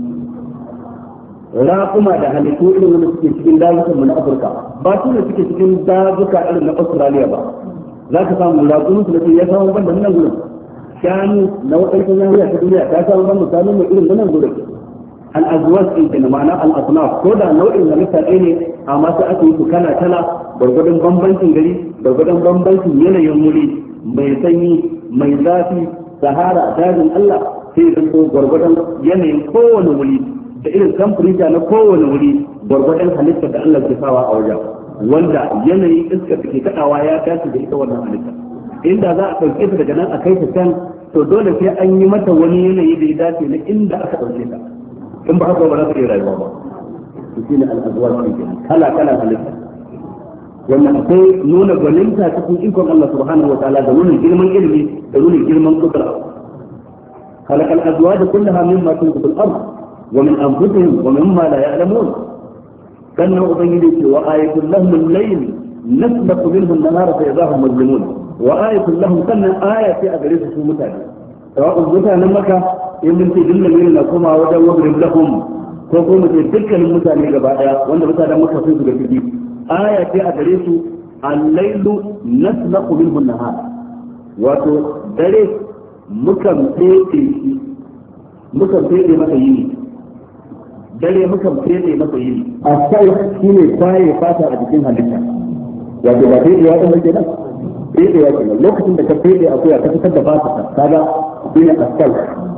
raƙuma da halittu irin wanda suke cikin dazukan mu na Afirka ba su ne suke cikin dazuka irin na Australia ba za ka samu raƙumin su da ya samu ban da nan gurin shanu na wadannan nahiya ta duniya ta samu ban misalin mu irin nan gurin al-azwaj din da ma'ana al-asnaf ko da nau'in da mutane ne amma sai aka yi su kala kala gurgurdan bambancin gari gurgurdan bambancin yanayin wuri mai sanyi mai zafi sahara dajin Allah sai da gurgurdan yanayin kowane wuri da irin temperature na kowane wuri gwargwadon halitta da Allah ke sawa a wajen wanda yanayin iska da ke kaɗawa ya tashi da ita wannan halitta inda za a ɗauke ta daga nan a kai ta can to dole sai an yi mata wani yanayi da ya dace na inda aka ɗauke ta in ba haka ba za ta iya rayuwa ba to shine al-azwaj kenan kala kala halitta wannan akwai nuna gwaninta cikin ikon Allah subhanahu wa ta'ala da nuna girman ilimi da nuna girman kudura khalaqal azwaj kullaha mimma tunbitu al-ard ومن أنفسهم ومما لا يعلمون كان أبين وآية لهم الليل نسلك منه النهار فإذا هم مظلمون وآية لهم كان آية في أدريس في متعب سواء المتعب مكة يمكن تجل من لكم وجه واضرب لهم وقوم تلك المتعب لبعضها وأن متعب مكة في ذلك آية في أدريس الليل نسلك منه النهار وتدرس مكة تيتي مكة تيتي مكة يمي dare mukan fede masa yini a sai shi ne kwaye fata a jikin halitta wato ba fede ya kuma kenan fede ya kenan lokacin da ka fede akuya ka fitar da fata kaga shi ne asal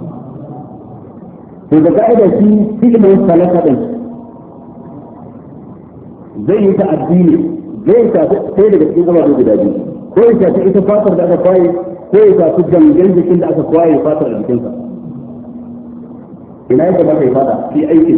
to da ka'ida shi ilimin salaka din zai yi ta addini zai ta sai daga cikin gaba da guda biyu ko ya ta ita fatar da aka kwaye ko ya ta gangan jikin da aka kwaye fatar a jikinsa ina yake ba kai fada shi aikin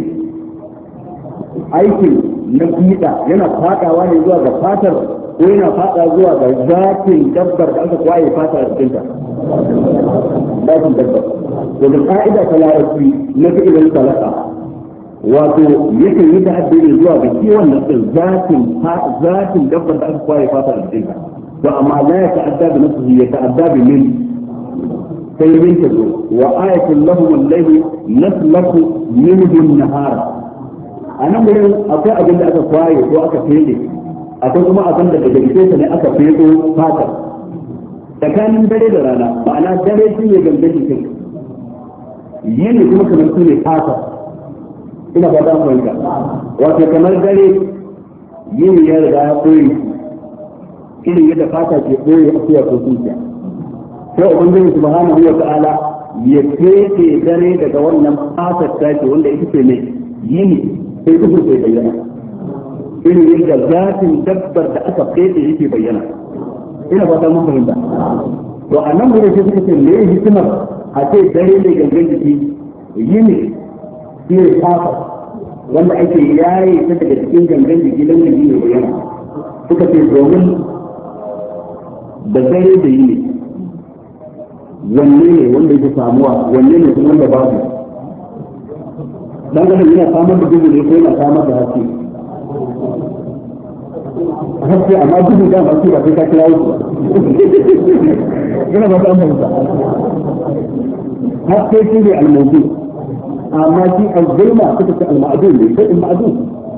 aikin na fiɗa yana fadawa ne zuwa ga fatar ko yana fada zuwa ga zatin dabbar da aka kwaye fatar a cikinta zatin dabbar to da ka'ida ta larabci na fi'ilin salaka wato yake yi da addini zuwa ga kiwon nafsin zatin zatin dabbar da aka kwaye fatar a cikinta to amma la ya ta'adda bi nafsihi ya ta'adda bi min sai yin ta zo wa ayatul lahum al-layl naslaku minhu an-nahar anan gurin akwai abin da aka kwaye ko aka fede akwai kuma abin da daga cikin ne aka fedo fata tsakanin dare da rana ma'ana dare shi ne gangan jikin yini kuma kamar su ne fata ina ba ta fahimta wato kamar dare yini ya riga ya koyi irin yadda fata ke koyi a fiya ko tsinkiya sai ubangiji subhanahu wa ta'ala ya keke dare daga wannan fatar tashi wanda ita ce mai yini sai duhu sai bayyana irin yadda zatin dabbar da aka keke yake bayyana ina fata mun fahimta to a nan gurin sai suka ce me hikimar a ce dare mai gangan jiki yini shi ne fatar wanda ake yaye ta daga cikin gangan jiki don yin yini bayyana suka ce domin da dare da yini wanne ne wanda yake samuwa wanne ne kuma wanda babu dan adam yana samar da duhu ne ko yana samar da haske haske amma duhu da haske ba sai ka kira su yana ba ta amfani haske shi ne al-mawdu amma shi al-zulma suka ce al-ma'dum ne sai al-ma'dum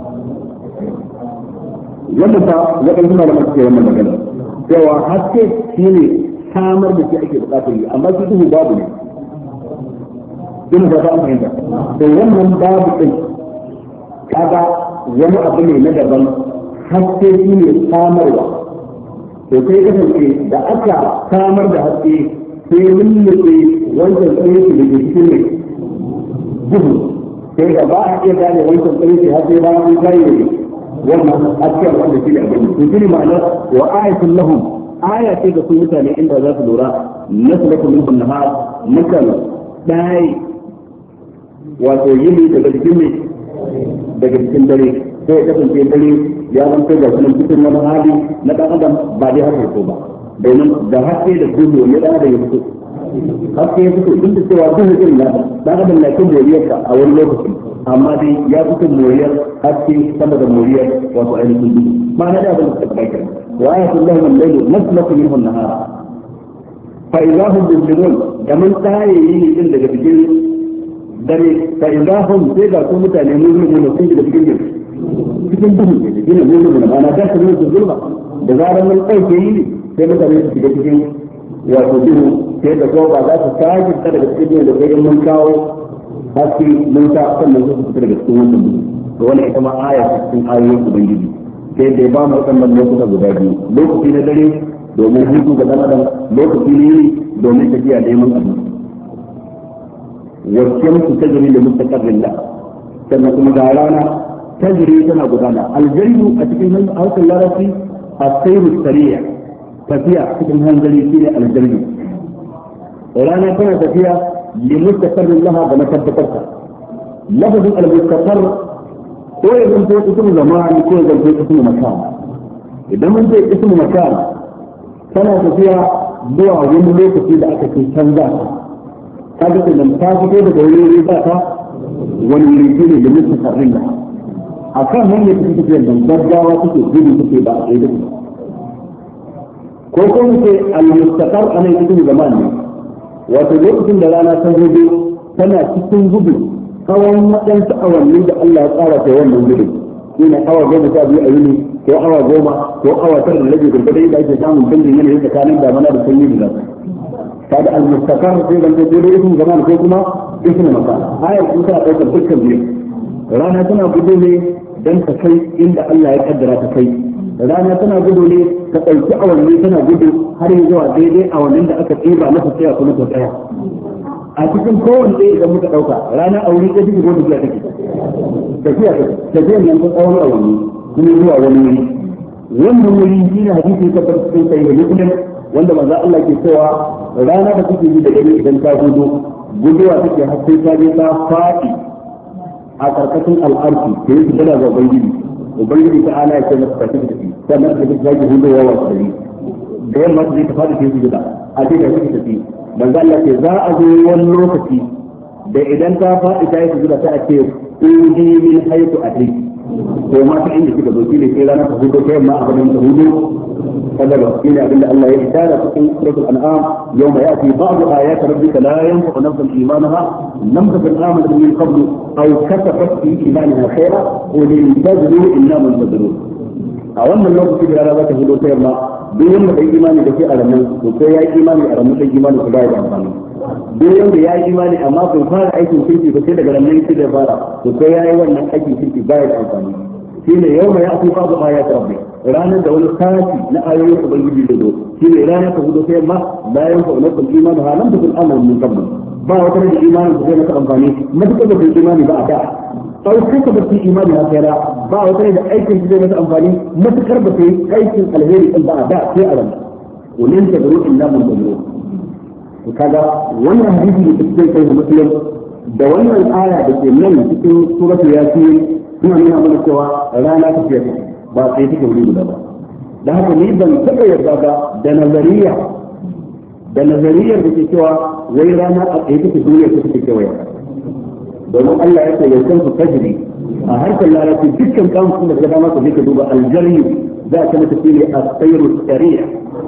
wannan ta wadannan malaman suke wannan magana cewa haske shi ne samar da shi ake bukatar yi amma shi duhu babu ne ina ba ta fahimta to wannan babu din kaga wani abu ne na daban haske shi ne samarwa to sai kasance da aka samar da haske sai lullube wancan tsaye da ke cikin ne duhu sai da ba a iya gane wancan tsaye har sai bayan an kai ne wannan hasken wanda shi ne abin to shi ne ma'anar wa ayatul lahum aya ce ga su mutane inda za su lura naslaku minhum nahar mukan dai wato yini daga cikin ne daga cikin dare sai ya kasance dare ya zanto ga sunan cikin wani hali na dan adam ba dai haka ko ba domin da haske da duhu ne dan adam ya fito haske ya fito duk da cewa duhu din na dan adam na kan moriyarsa a wani lokaci amma dai ya fito moriyar haske sama da moriyar wato ainihin duhu ma'ana da abin da suka bayyana وآية الله من الليل نسلك منه النهار fa idahum muslimun da mun tsaye yi din daga cikin dare fa idahum sai ga su mutane muslimun sun daga cikin cikin duhu ne da gina muslimun ana da su ne su zulma da zarar mun ɗauke yi sai mutane su shiga cikin wato duhu sai da ko ba za su sake ta daga cikin da kai mun kawo haske mun ta sannan su fita daga cikin wannan duhu to wannan ita ma aya cikin ayoyin ubangiji sai da ba mu wadannan lokuta guda biyu lokaci na dare domin hutu ga dan adam lokaci ne domin tafiya da neman abinci والشمس تجري لمستقر الله كما كما قالنا تجري تنا غدانا الجري اتكلم من اوت اللارسي السير السريع تفيا cikin hanzari shine aljarri rana tana tafiya limustaqar Allah da matabbatarsa lafazin al-mustaqar ko ya zanto ismu zamani ko ya zanto ismu makan idan mun ce ismu makan tana tafiya zuwa wani lokaci da aka ce canza kaga idan ta fito daga wuri ba ta wani wuri ne da mustaqarrin da akan hanyar da take da gaggawa take gudu take ba a tsaye da ko kuma ce al-mustaqar ana cikin zaman ne wato lokacin da rana ta gudu tana cikin gudu tsawon waɗansu awanni da Allah ya tsara ta wannan gudu shine awa goma sha biyu a yini ko awa goma ko awa tara da rage gurgurda da ake samun canjin yanayi tsakanin damana da sanyi da zafi kada al-mustaqar sai dan sai da ismin zaman ko kuma ismin makan ayar kun tana daukar dukkan biyu rana tana gudu ne dan ta kai inda Allah ya kaddara ta kai rana tana gudu ne ta ɗauki awanni tana gudu har yi zuwa daidai awannin da aka tsiba na tsaya kuma ta tsaya a cikin kowane ɗaya idan muka ɗauka rana a wuri ɗaya take gudu biya take tafiya tafiyan nan ta tsawon awanni kuma zuwa wani wuri wannan wuri shi ne hadisi ta farko cikin sai da muslim wanda manzo Allah ke cewa rana da kuke yi da gani idan ta gudu guduwa take har sai ta je ta faɗi a karkashin al'arfi da yake tana ga ubangiji ubangiji ta ala ya ce masa tafi da shi sannan da duk zaki hudu wa wasu dari da yamma zai ta fadi sai su gida a ce da shi tafi manzo Allah ce za a zo wani lokaci da idan ta fadi ta yi su gida ta ce uji min haythu atrik ko ma ta inda kika zo shi ne sai rana ta hudu ta yamma a gaban ta hudu kadaba shine abinda Allah ya isara cikin suratul an'am yawma ya'ti ba'du ayati rabbika la yanfa'u nafsan imanaha lam takun amanat min qablu aw kasabat fi imaniha khayra qul intazru inna muntazirun a wannan lokaci da rana ta hudu ta yamma duk wanda bai imani da ke a ranar to ko ya yi imani a ranar sai imani ko ba ya amfani duk wanda ya yi imani amma bai fara aikin kirki ba sai daga ranar sai da fara to ko ya yi wannan aikin kirki ba ya amfani shine yawma ya'ti ba'du ayati rabbika ranar da wani sashi na ayoyin ubangiji da zo shine ranar ta hudu sai ma bayan fa ulul imani ha lam tukun amal min qabl ba wata da imani da zai maka amfani maduka da imani ba a da sau kuka ba su imani na kera ba wata da aikin da zai maka amfani matukar ba sai aikin alheri din ba a da sai a ran ulil tadru illa man tadru to kaga wannan hadisi da cikin sai muslim da wannan aya da ke nan cikin suratul yasin suna nuna mana cewa rana ta fiye ba sai take wuri guda ba da haka ni ban taɓa yarda ba da nazariya da nazariyar da ke cewa wai rana a tsaye take duniya ta take kewaya domin Allah ya ce ya san su tajri a harkar larabci dukkan kamun da ga dama ka je ka duba aljarri za ka mata shine as-sayru as-sari'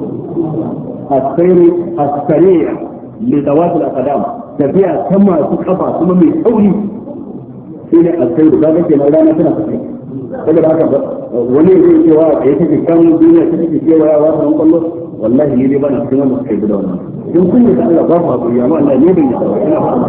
as-sayru as-sari' li dawat al-aqdam tafiya kama su kafa kuma mai sauri shine as-sayru kaga kenan rana tana tafiya saboda haka wani zai cewa a yi take kan duniya ta take cewa ya wasu ran kwallo wallahi ne dai bana cikin wannan kai da wannan in kun yi da Allah ba ku hakuri amma Allah ne bai yi dawa ina ba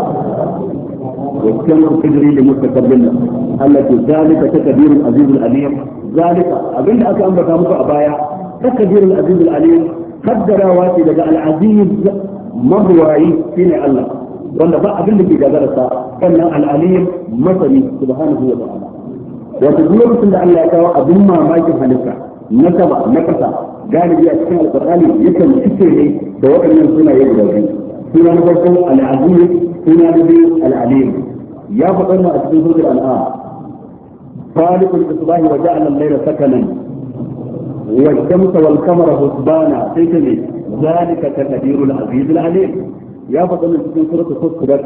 wakkan kujri da mustaqbalin Allah ke zalika takbirul azizul alim zalika abinda aka ambata muku a baya takbirul azizul alim kaddarawa ce daga al-aziz mabwayi shine Allah wanda ba abin da ke gagararsa sannan al-alim masani subhanahu wa ta'ala wato duk lokacin da Allah ya kawo abin mamakin halitta na sama na kasa galibi a cikin alqur'ani yakan cike ne da waɗannan sunaye guda biyu suna na farko al-aziz suna na biyu al-alim ya faɗa a cikin suratul an'am khaliqul isbahi wa ja'ala al-layla sakanan wa ash-shamsa wal qamara husbana sai kace zalika taqdirul aziz al-alim ya faɗa a cikin suratul fussilat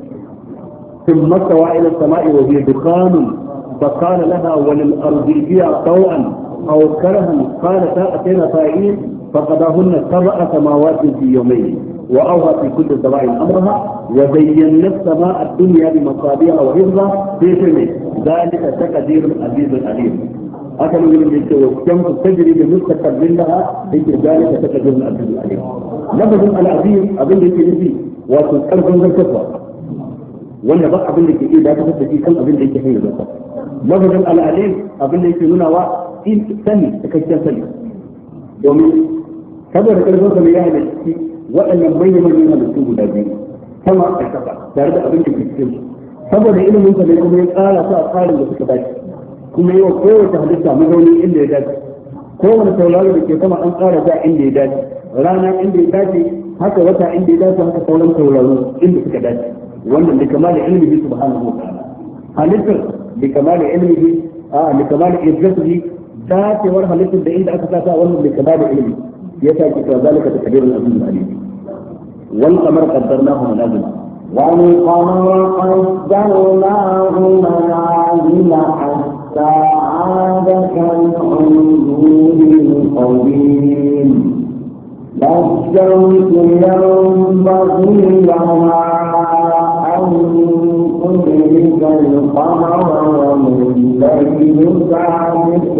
ثم استوى إلى السماء وهي دخان فقال لها وللأرض فيها طوعا أو كرها قالتا أتينا طائعين فقضاهن سبع سماوات في يومين وأوحى في كل سماء أمرها وزينا السماء الدنيا بمصابيح وحفظا في سنة ذلك تقدير العزيز العليم. أكل من الشمس تجري بمستقر لها في ذلك تقدير العزيز العليم. لفظ العزيز أظن في نفسي وتذكر من الكفر ولا بقى أظن في إذا كتبت في كم أظن في حين الكفر. لفظ العليم أظن في هنا وإن سني تكشف سني domin saboda karfin sa ne ya halarci waɗannan manyan manyan halittu guda biyu sama a ƙasa tare da abin da ke cikin su saboda ilimin sa ne kuma ya tsara su a tsarin da suka dace kuma yi wa kowace halitta mazauni inda ya dace kowane tauraro da ke sama an tsara ta inda ya dace rana inda ya dace haka wata inda ya dace haka sauran tauraro inda suka dace wannan da kamar da ilimi subhanahu wa ta'ala halittar da kamar da ilimi a da kamar da izzatihi dacewar halittar da inda aka sasa wannan bai kama da ilimi ya sa ki zalika takdirul aziz alim wal qamar qaddarnahu manazila wal qamar qaddarnahu manazila hatta 'ada kal-'urjunil qadim la shamsu yanbaghi laha أن تدرك القمر ومن الليل سابق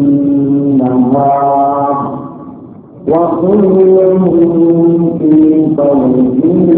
النهار وكل في فلك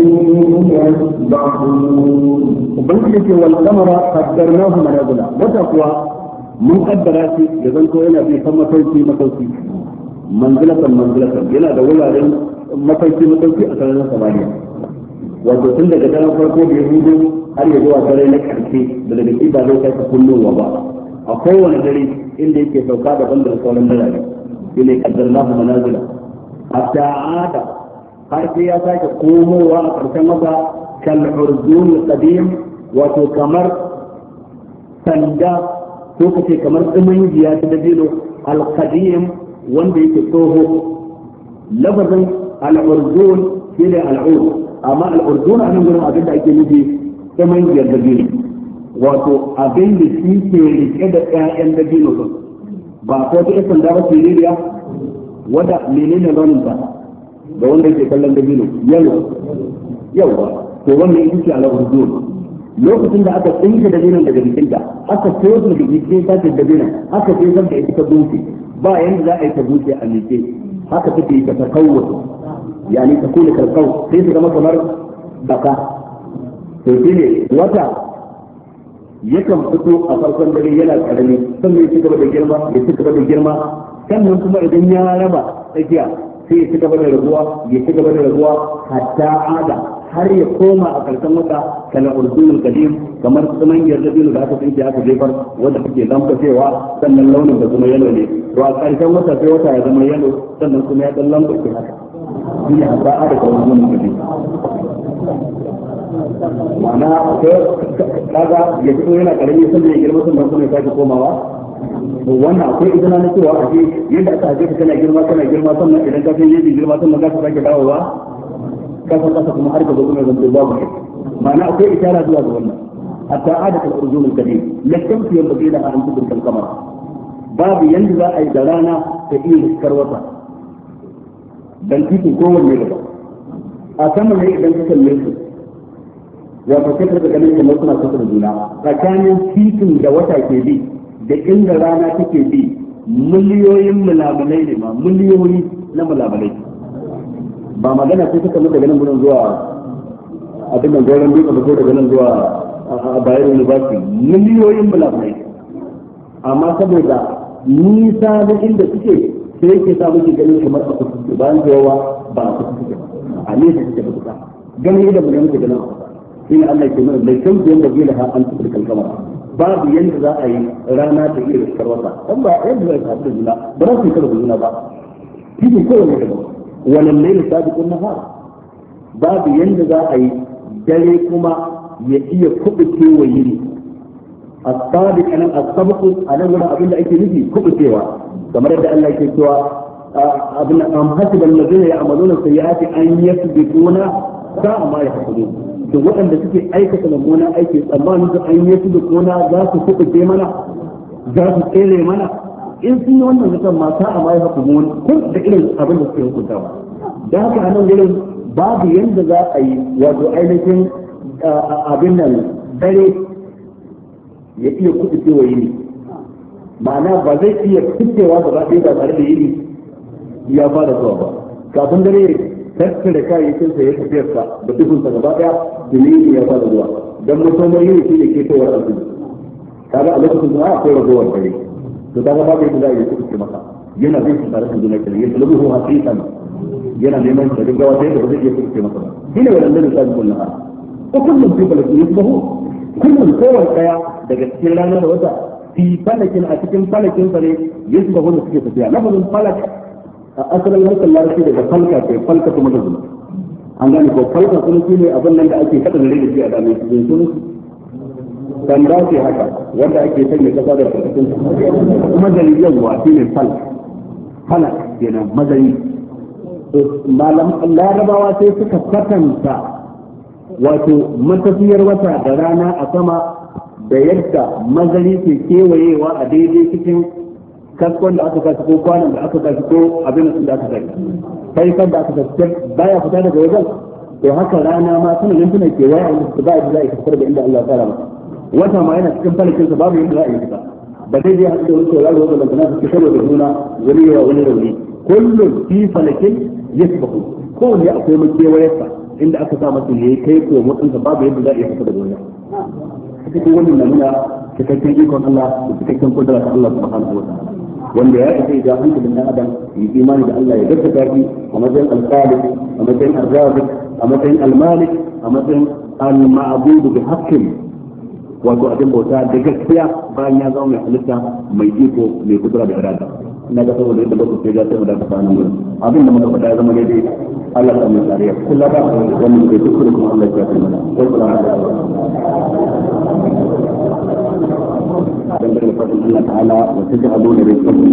يسبحون. وبنجلس والقمر قدرناه منازلا وتقوى من قدرات لذلك هنا في ثم توفي متوفي منزلة منزلة إلى دولة متوفي متوفي أثناء ثمانية wato tun daga daren farko da ya hudu har ya zuwa dare na karshe da daga ba zai kai ta kullowa ba a kowane dare inda yake sauka da bandar sauran dare shine qaddarnahu manazila hatta ada har sai ya sake komowa a karshen wata kal urdun qadim wato kamar sanda ko kace kamar tsumangiya ta dabino al qadim wanda yake tsoho lafazin al urdun shine al urdun amma al'urdun a nan gurin abin da ake nufi tsaman giyar dabino wato abin da shi ke rike da ƴaƴan dabino sun ba ko ta isan da ba siririya wadda menene launin ta da wanda yake kallon dabino yalo yawa to wannan ita ce al'urdun lokacin da aka tsinke dabinon daga jikinta aka tozo da jikin ta dabinon aka jefar da ita ta buce ba yanda za a yi ta buce a miƙe haka take ta takawwata يعني تكون كالقوس كيف كما كمر بقى تقولي وتا يكم فتو أفرقان دلي يلا كدني ثم يتكبر بالجرمة يتكبر بالجرمة كم ثم إذن يا ربا إجيا في يتكبر بالربوة يتكبر بالربوة حتى عاد har ya koma a karshen wata kana urdunul qadim kamar tsuman yardabilu da aka tsinci aka jefar wanda take lamka cewa sannan launin da kuma yalo ne to a karshen wata sai wata ya zama yalo sannan kuma ya dan lamka ce haka shi ne hasa'a da kawai qadim ma'ana kaga ya fito yana karami sannan ya girma sannan kuma ya sake komawa to wannan akwai izina na cewa a ce yadda aka haife ka kana girma kana girma sannan idan ka kai yaji girma sannan ka sake dawowa kasa kasa kuma har ka zo kuma zan babu shi ma'ana akwai isharar zuwa ga wannan hatta adaka al-urjun al-qadim la shamsu yanbaghi laha an tudrika al-qamar babu yanda za a yi da rana ta iya riskar wata dan titin kowanne gaba a saman ne idan ka kalle su wato sai ka ganin kamar suna kusa da juna tsakanin titin da wata ke bi da inda rana take bi miliyoyin mulamalai ne ma miliyoyi na mulamalai ba magana sai suka mutu daga nan gudun zuwa abin nan gauran duka da ko daga nan zuwa a bayan university miliyoyin mulamalai amma saboda nisa da inda suke sai yake sa muke ganin kamar a kusa suke bayan cewa ba a kusa suke a nesa suke da kusa ganin idan mu ne muke ganin a kusa shi ne Allah ke mana da kan biyan da gila ha an tuka kalkamar babu yanda za a yi rana ta iya riskar wata dan ba yanda za ta haɗu da juna ba za su yi karo da juna ba shi ne kowane da ba wannan laili sabiqun nahar babu yanda za a yi dare kuma ya iya kubuce wa yini as-sabiq anan as-sabq anan wannan abin da ake nufi kubucewa kamar yadda Allah yake cewa abin am hasiban ladina ya'maluna sayyi'ati an yasbiquna sa'a ma yahsudun to waɗanda suke aikata mummunan aiki tsammanin su an yi su da kona za su kuɓuce mana za su tsere mana in sun yi wannan zaton ma ta amma ya hukumun kun da irin abin da suke hukuntawa da haka a nan gurin babu yanda za a yi wato ainihin abin nan dare ya iya kuɗi cewa yini ma'ana ba zai iya fitewa gaba ɗaya ba tare da yini ya fara zuwa ba kafin dare tattara kayayyakinsa ya tafiyarsa da duhunsa gaba ɗaya dalili ya fara zuwa dan mutum yini shi ne ke tawar arziki kaga a lokacin da akwai ragowar dare to kaga babu yadda za a yi kuɗi maka yana zai su tare da juna kenan ya tulubu haqiqan yana neman da gaggawa sai da ba zai iya kuɗi maka ba shine wannan da sai kullun ha ko kullum fi falakin yusbahu kullum kowanne daya daga cikin ranar da wata fi falakin a cikin falakin sa ne yusbahu da suke tafiya lafazin falak a asalin harkar larabci daga falka ce falka kuma da zuwa an gane ko falka kuma shine abin nan da ake kada da rage shi a dame su sun sanda ce haka wanda ake sanya kasa da karkashin kuma dalilin wa shi ne fal falak kenan mazari malam larabawa sai suka kwatanta wato matafiyar wata da rana a sama da yadda mazari ke kewayewa a daidai cikin kaskon da aka kashi ko kwanan da aka kashi ko abin da aka kashi sai kan da aka kashi baya fita daga wajen to haka rana ma suna nan tana kewaye a inda su ba da za a fitar da inda Allah ya tsara masa wata ma yana cikin falakin sa babu yadda za a yi fita ba zai je haɗu da wani sauraro wanda lantana su karo da juna wani yawa wani rauni kullum fi falakin yasbahu kowanne akwai makewayarsa inda aka sa masa yayi kai ko mutsunsa babu yadda za a yi fita da juna cikin wannan na nuna cikakken ikon Allah da cikakken kudura ta Allah subhanahu wa ta'ala wanda ya isa ga hankalin dan adam yi imani da Allah ya gaskata shi a matsayin al-khaliq a matsayin ar-raziq a matsayin al-malik a matsayin al-ma'bud bi haqqin wato abin bauta da gaskiya bayan ya zama mai halitta mai iko mai kudura da irada ina ga saboda yadda ba ku sai ga sai mu da ka sanin gurin abin da muka faɗa ya zama daidai Allah ta mai tsariya kullum ba wannan kai duk kuma Allah ya tsare mana ko kula da dan da fadin Allah ta'ala wa taj'aluna rizqakum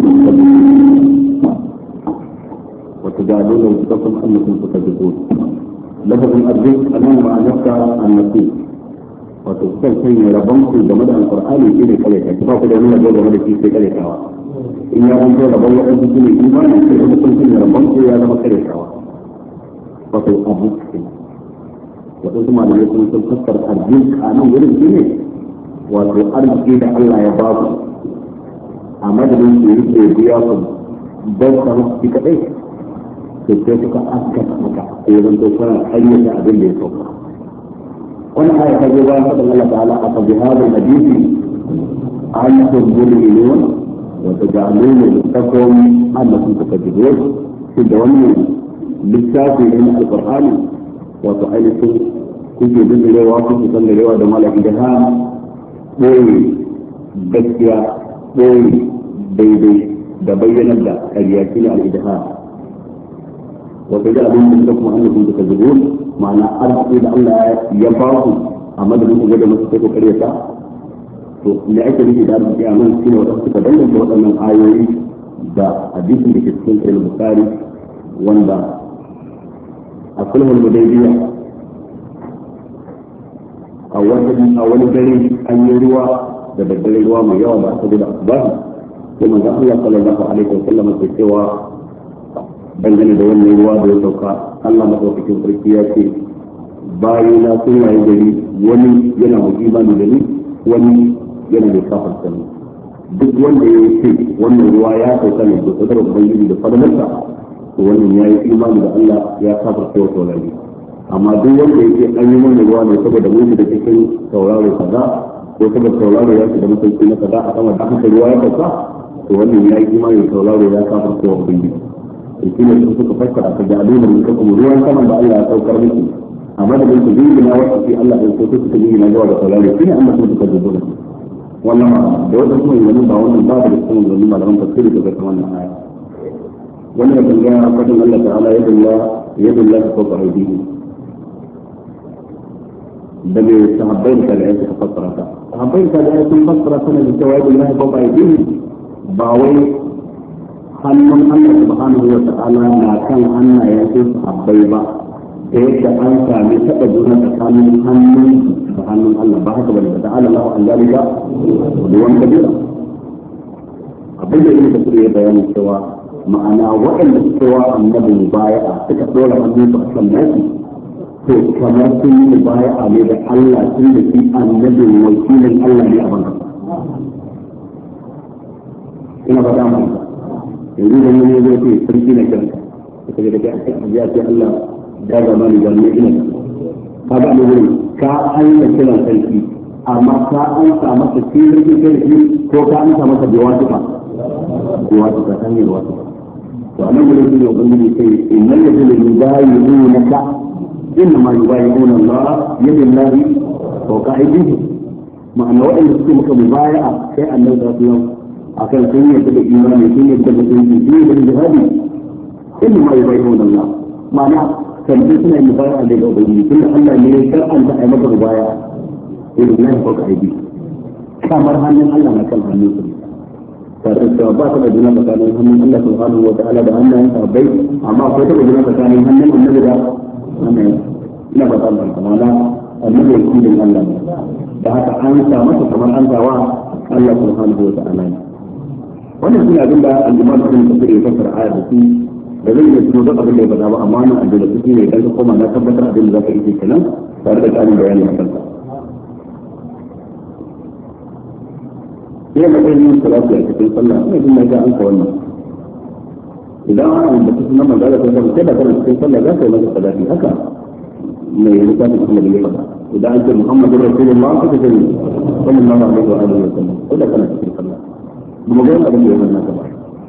wa taj'aluna rizqakum annakum tukadzibun lafazin arzik anan ma'anarsa an-nasib wato kan sanya rabon ku game da alqur'ani shi ne kare ta ba ku da nuna game da shi sai kare tawa in ya ranto rabon wadansu shi ne imani sai kuma kun sanya rabon ku ya zama kare tawa wato abu wato kuma da yake sun fassara arzik a nan wurin shi ne wato arziki da Allah ya ba ku a madadin su yake biya ku don ka musu kadai to sai suka askata maka ko zanto kana ayyuka abin da ya sauka وانا آية تجيبها فضل الله تعالى أفبهذا الحديث أنتم مؤمنون وتجعلون رزقكم أنكم تكذبون في الدوام للسافي من القرآن وتعالوا كنت بذل رواكم تصلي روا دمال إجهام بوي بسيا بوي بيبي دبين الله الياكين على الإجهام وتجعلون رزقكم أنكم تكذبون ma'ana arziki da Allah ya ba ku a madadin ku da masu kai kokari ta to me ake nufi da arziki a nan shine wadanda suka danganta waɗannan ayoyi da hadisin da ke cikin sahih Bukhari wanda a sulhul Hudaybiyah a wani a wani dare an yi ruwa da daddare ruwa mai yawa ba saboda asbahi sai manzo Allah sallallahu alaihi wa sallam ya cewa dangane da wannan ruwa da ya sauka Allah madaukakin sarki ya ce bayi na sun waye gari wani yana mai imani da ni wani yana da kafar sani duk wanda ya ce wannan ruwa ya sauka ne da sadar ubangiji da fadalarsa to wannan ya yi imani da Allah ya kafar sai wa taurari amma duk wanda ya ce an yi wannan ruwa ne saboda mun da cikin tauraro kaza ko saboda tauraro ya ce da mutunci na kaza a sama da haka ruwa ya sauka to wannan ya yi imani da tauraro ya kafar sai wa ubangiji shi ne sun suka fassara ka da aluna da kuma ruwan saman da Allah ya saukar miki amma da bin su na wata shi Allah ya sauke su yi na zuwa ga saurare shi ne Allah sun suka zubo da wannan da wata kuma yanzu ba wannan babu da kuma zuwa malaman tafsiri da kuma wannan aya wannan da ga fadin Allah ta'ala ya dalla ya dalla ko fa'idi da ne sahabbai da ya suka fassara ta sahabbai da ya sun fassara sanan da cewa ya dalla ko fa'idi ba wai hannun Allah subhanahu wa ta'ala na kan hannayen su sahabbai ba da yadda an sami taɓa juna tsakanin hannun da hannun Allah ba haka bane da ta'ala lahu an zalika ruwan kabira abin da yake da ya bayani cewa ma'ana waɗanda suka wa annabi mubaya'a suka dora hannunsu a kan nasu to kamar sun yi mubaya'a ne da Allah tun da shi annabin wakilin Allah ne a banka ina ba dama yanzu da wani zai ce sarki na kanka suka ga daga ya ce Allah da ga mani da ne ina ka ga ne ka Allah kiran sarki amma ka an sa masa sirri sarki ko ka an sa masa biwatuka biwatuka ta hanyar wasu to anan gurin shi ne ubangiji sai innal ladina yubayyi'unaka innama yubayyi'una Allah yadillahi fawqa aydihim ma'ana waɗanda suke maka mubaya'a sai annabi sallallahu alaihi wasallam akan sun yadda da imani sun yadda da sun yi da jihadi innama yubayyi'una Allah ma'ana kan suna mubaya'a da ga ubangiji tunda Allah ne ya karanta ai maka mubaya'a yadillahi fawqa aydihim kamar hannun Allah na kan hannun su tare da ba ta da juna tsakanin hannun Allah subhanahu wa ta'ala da hannayen sahabbai amma akwai ta da juna tsakanin hannun annabi da hannayen ina ba ta da kamala annabi ya kudin Allah ne da haka an sa masa kamar an sa wa Allah subhanahu wa ta'ala ne wannan shi abin da al-Imam Ibn Kathir ya fassara ayar da shi da zai iya tuno duk abin da ya faɗa ba amma nan da su ne idan ka koma na tabbatar abin da zaka yi kenan tare da ƙarin bayani a kansa sai matsayin yin salatu a cikin sallah ina jin ga an ka wannan idan an da kuma magana ta zama sai da kana cikin sallah za ka yi masa salati haka mai littafin Allah ya faɗa idan an ce Muhammadur Rasulullah ka ce sallallahu alaihi wa alihi wa sallam sai da kana cikin sallah kuma ga abin da ya wannan ka ba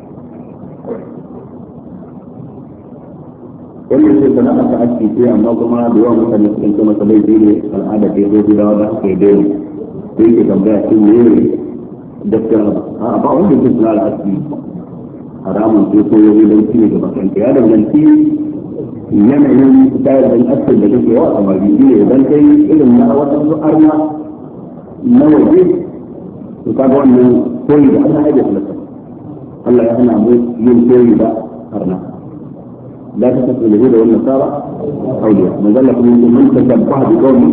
wannan sai kana aka aski sai amma kuma da yawan mutane cikin kuma salai ne al'ada ke zo da wanda ake da sai ke tambaya shin ne gaskiya a ba wanda ke suna al'adu haramun ce ko yau lauci ne ga bakanka ya danganci yanayin tayar da asir da kake yawa a mari ne idan kai irin na waɗansu arna na waje to kaga wannan koyi da Allah ya halatta Allah ya hana mu yin koyi da arna la ta tafi da wannan sara auliya manzala kuma mun tasabbaha bi qawmi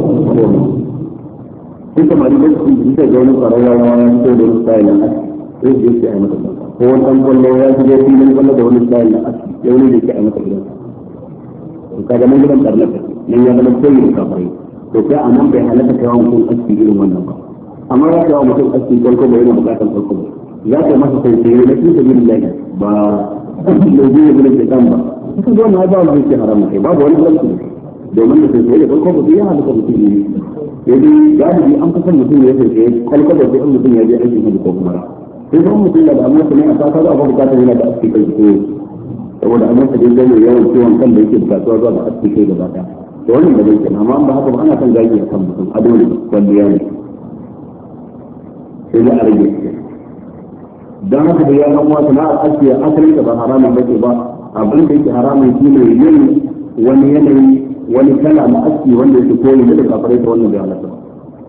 duka mari da su da ga wani tsarawa ya fito da wani style na aski sai da yake a mata ko wani dan kwallo ya shigo filin kwallo da wani style na aski ya wani da yake a mata gidan to kaga nan gidan tarnaka nan ya zama koyi da kafai to kai a nan bai halatta kai wa mutum aski irin wannan ba amma ya kai wa mutum aski kwalko ba yana bukatar kwalko ba za ka masa sai sai na cikin sabilillah ba lobi ne gurin da kan ba kaga wannan ba wani ke haram kai babu wani gurin domin da sai da kwalko ba ya halatta mutum ne yadda galibi an fi son mutum ya sai kwalkwal da sai mutum ya je aikin hajji ko kuma sai kuma mutum da damuwa su ne a kasa za a ba bukatar yana da aski kai ko saboda an masa dai mai yawan ciwon kan da yake bukatuwa zuwa da aski kai gaba ɗaya to wannan da zai kenan amma ba haka ba ana son gaji a kan mutum ado ne wanda ya ne sai da a rage don haka da ya zama sana'ar aski a asalin da ba haramun ba ce ba abin da yake haramun shi ne yin wani yanayi wani kala na aski wanda yake koyi da kafirai ta wannan bai halatta ba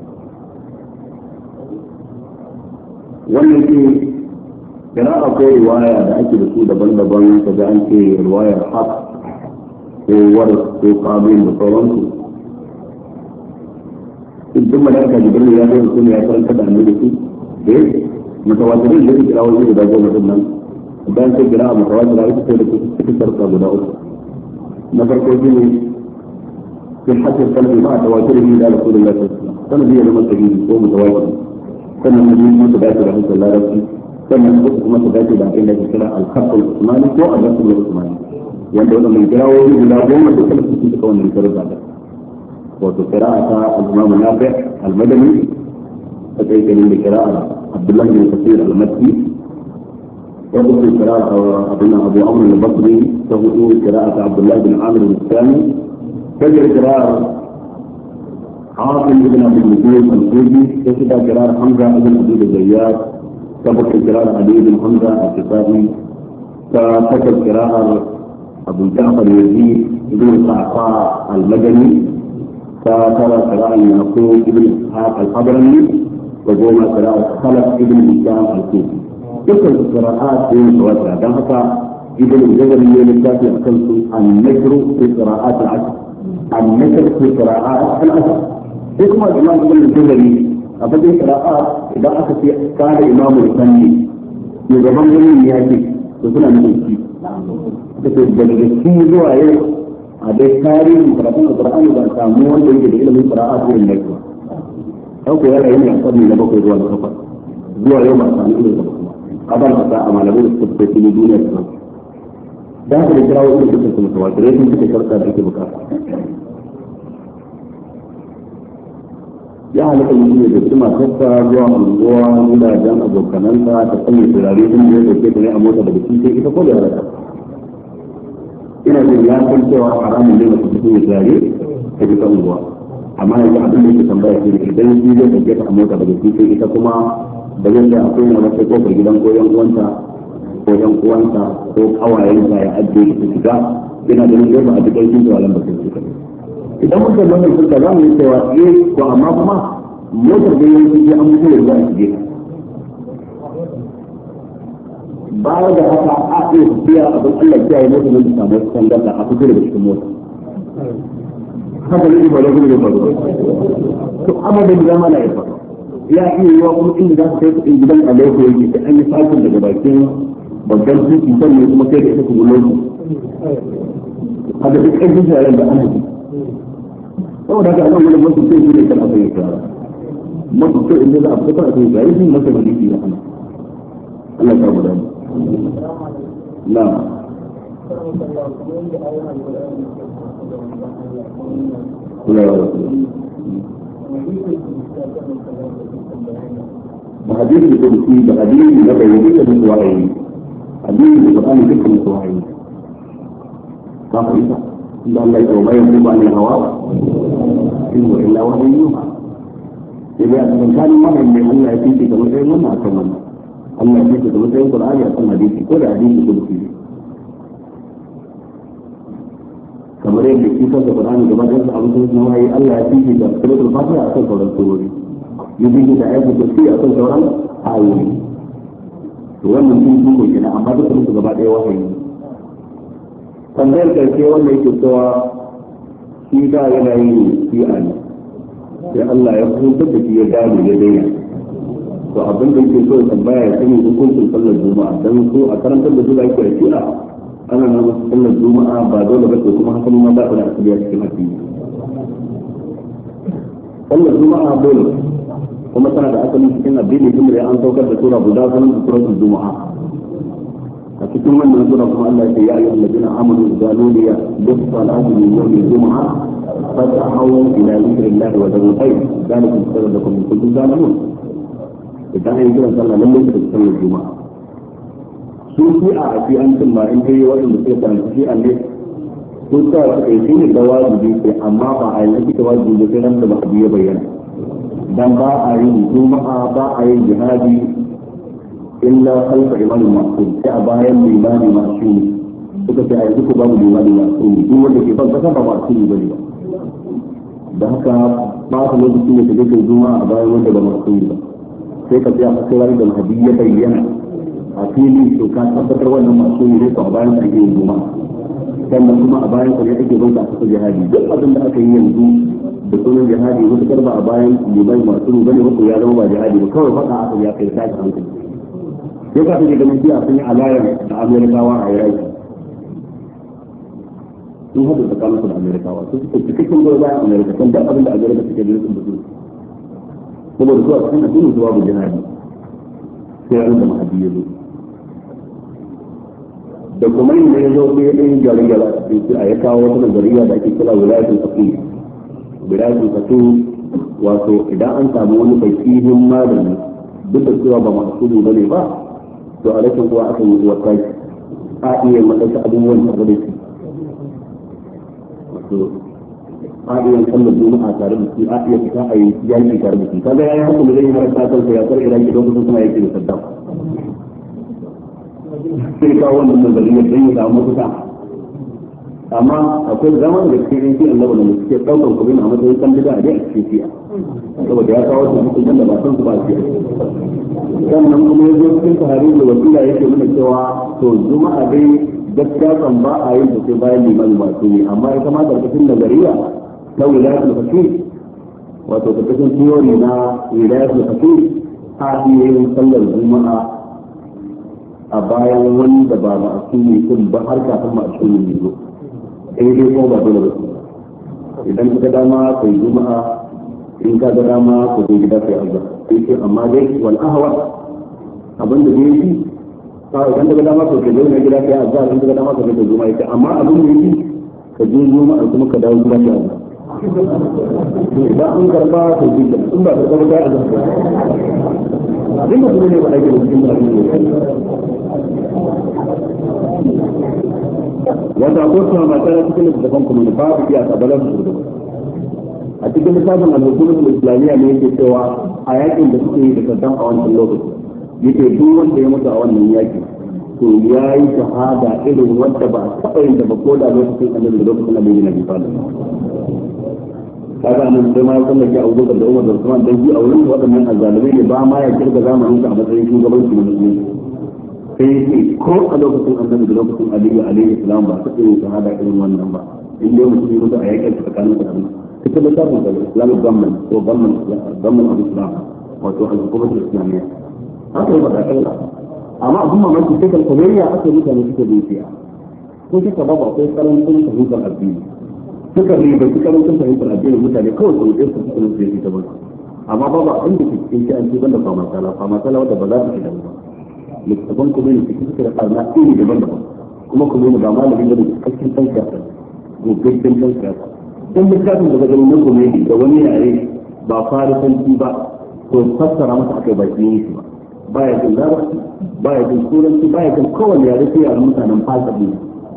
wannan ke kira akwai riwaya da ake da su daban-daban ka ga an ce riwayar haq ko waras ko qabil da sauransu idan malaka jibril ya zo su ne ya karanta da annabi su eh mutawatirin da kira wani da goma din nan bayan sai kira mutawatira ita ce da su sarka guda uku na farko shine في الحج القلب مع تواتره الى رسول الله صلى الله عليه وسلم كان بيه لما تجيب هو متواتر كان النبي ما تبعت له صلى الله عليه وسلم كان الحكم ما تبعت له الا بكراء الخط العثماني هو الرسول العثماني وانت لما يقراوا الى يوم تكلف في تكون من كرب هذا وقراءة الامام النافع المدني فتيت من قراءة عبد الله بن كثير المكي وقلت قراءة ابو عمرو البصري وقلت قراءة عبد الله بن عامر الثاني كذلك قراءة عاصم بن ابي النجوم الكوفي كذلك قراءة حمزة بن ابي الزيات سبق قراءة علي بن حمزة الكتابي كذلك قراءة ابو جعفر يزيد بن القعقاع المدني كذلك قراءة يعقوب بن اسحاق الحضرمي وقوم قراءة خلف بن هشام الكوفي تلك القراءات في متواترة دهكا ابن الجزري للكافي أكلت النشر في قراءات العشر النشر في قراءات العشر اسم الإمام ابن الجزري أبدا قراءات إذا أخذ كان إمام الفني shugaban wurin ya ce to suna nufin shi da ke daga shi zuwa yau a dai tarihin karatun alqur'ani ba samu wanda yake da ilimin qira'a irin da ba dan ko yana yin asali na bakwai zuwa na kafa zuwa yau ba samu ilimin ba kaban kasa a malamai da suka fi cikin duniya da sauransu da haka da kirawo ilimin da suka mutawatirai sun suka sharta da ake bukata ya halatta mutum ya dauki matarsa zuwa unguwa gidajen abokanansa ta sanya turare sun da ya dauke ta ne a mota daga cikin ita ko da ya rasa ina jin ya san cewa haramun ne masu fito ya turare ta bi ta unguwa amma yanzu abin da yake tambaya shi ne idan shi zai dauke ta a mota daga cikin ita kuma ba zai sai akwai na wata kofar gidan ko yan uwanta ko yan uwanta ko kawayenta ya ajiye ta shiga ina ganin zai ba a duk aikin turaren ba sai shiga idan muka wannan sulka za mu yi cewa eh to amma kuma motar da yanzu sai an mutu da za a shige baya da haka a iya tafiya abin Allah ya yi motar da samu sangarda a fito daga cikin mota haka ne ba da gudu da faru to amma da zama na ya faru ya iya yiwa kuma inda za su kai kuɗin gidan alaiko yake sai an yi fakin daga bakin babban tuki sannan kuma kai da ita kuma lokaci haka duk ƙarfin shayarar da an haɗu saboda haka anan wani masu sai ne kan abin ya masu sai inda za a fita a kai gari sun masa maliki da ana Allah ta guda na da hadisi da kuɗi da hadisi na bayyana da mutu wa'ayi hadisi da Qur'ani dukkan mutu wa'ayi ka fahimta إن الله يوم يقوم عن الهواء إنه إلا وحي يوحى إذا كان مرة من الله يأتيك كمسلم وما أتمنى الله يأتيك كمسلم القرآن يأتم حديثي كل حديث كل فيه كما رأيك كيف القرآن كما جاءت أبو سيد نوعي الله يأتيك كسورة الفاتحة أصل سورة السوري يجيك تعيش كرسي أصل سورة آيوي وأن من كل شيء أنا أمر كل سبعة وحي tambayar karshe wanda yake cewa shi da yana yin shi'a ne sai Allah ya hukuntar da shi ya gane ya daina to abin da yake so ya tambaya ya sani hukuncin sallar juma'a dan so a karantar da su da yake shi'a ana nan sallar juma'a ba dole ba ce kuma hakan ma ba da asali a cikin addini sallar juma'a dole kuma tana da asali cikin addini kuma da an saukar da sura guda sunan suratul juma'a cikin wannan sura kuma Allah ya yi alladina amanu zaluniya bis-salati min yawmi al-jum'a fata'awu ila dhikrillahi wa dharul bayt dalikum khayrun lakum in kuntum ta'lamun idan ai kiran sallah lalle da sallar juma'a su fi a fi an tun ma in kai wanda suke karanta shi ne su ta kai shi ne da wajibi sai amma ba a yi da wajibi sai nan da ba ya bayyana dan ba a yin juma'a ba a yin jihadi illa khalfa imamin ma'sum sai a bayan limani ma'sum suka ce a yanzu ko babu limani ma'sum duk wanda ke ban kasa ba ma'sum bane ba da haka ba ka lokaci ne kaje kai juma'a a bayan wanda ba ma'sum ba sai ka tsaya sai ran da mahdi ya bayyana a fili to ka tabbatar wannan ma'sum ne ko a bayan da ake yin juma'a sannan kuma a bayan ka ne ake banka a cikin jihadi duk abin da aka yi yanzu da sunan jihadi wata karba a bayan limani ma'sum bane ko ya zama ba jihadi ba kawai faɗa aka ya kai tashi hankali sai ka fi ganin siya sun yi alayar da amerikawa a iraki sun haɗu tsakanin su da amerikawa su suke cikakken goyi bayan amerika kan duk abin da amerika suke da sun da su saboda zuwa cikin addinin su babu jihadi sai ran da mahadi ya zo da kuma yin da ya zo sai ya ɗan gyara gyara a cikin a ya kawo wata nazariya da ake kira wilayatul faqih wilayatul faqih wato idan an samu wani fakihin malami duk da cewa ba masu bane ba to a rashin kuwa aka yi zuwa kai a iya matsatsa abubuwan tare da shi wato a iya sallar juma'a tare da shi a iya fita a yi yaki tare da shi kaga yayi haka da zai yi marasa kansa ya tsar iraki don kusa suna yaki da saddam sai kawo wannan nazariyar don ya samu mafita amma akwai zaman da cikin yanki Allah wanda suke ɗaukar kubin a matsayin kan bida a dai a cikin siya saboda ya kawo su cikin da ba san su ba siya sannan kuma ya zo cikin sahari da wasila yake nuna cewa to juma'a dai gaskiya kan ba a yin sai bayan liman masu ne amma ya kamata cikin nazariya na wilayatul faqih wato cikin theory na wilayatul faqih a iya yin sallar juma'a a bayan wanda ba ma'asumi kun ba har kafin ma'asumi ne zo sai dai ko ba dole ba idan ka dama kai juma'a in ka ga dama ka zo gida kai azza sai ce amma dai wal ahwa abin da zai yi ka idan ka dama ka zo ne gida kai azza in ka dama ka zo juma'a ita amma abin da yake ka je juma'a kuma ka dawo gida kai azza idan an karba ka ji in ba ka karba kai azza abin da kuma ne ba ake da cikin abin da wanda ko kuma mata ta cikin littafin kuma ne babu iya tabalar su a cikin littafin al-hukumar islamiyya ne yake cewa a yakin da suke yi da Saddam a wancan lokaci yake duk wanda ya mutu a wannan yaki to ya yi shahada irin wanda ba a taɓa yin da ba ko da lokacin annabi da lokacin annabi na bisa da kaga nan sai ma ya kalla ki Abu Bakar da Umar da Usman dan ji a wurin waɗannan azzalumai ne ba ma ya kirga zamanin sa a matsayin shugabanci na musulunci sai yake ko a lokacin annabi da lokacin aliyu alaihi salam ba su yin shahada irin wannan ba in dai mutum ya mutu a yakin tsakanin da Allah ita da tafin da islamic government ko government government of islam wato al-hukumar islamiyya haka yi faɗa kai amma abin mamaki sai kan kamariya aka mutane suke zuciya ko suka ba ba akwai karancin fahimtar addini suka riba su karancin fahimtar addini mutane kawai su rufe su cikin su yake ta ba amma babu abin da ke cikin shi an ce banda fama sala fama sala wadda ba za ta shiga ba littafin kuma ne cikin suka da ƙarna iri daban-daban kuma kuma ne ba malamin da cikakken ɗan siyasa gogaggen ɗan siyasa in littafin da gani na kuma da wani yare ba farisanci ba to fassara masa aka yi baki ne shi ba baya jin larabci baya jin turanci baya jin kowane yare sai yaren mutanen fasabi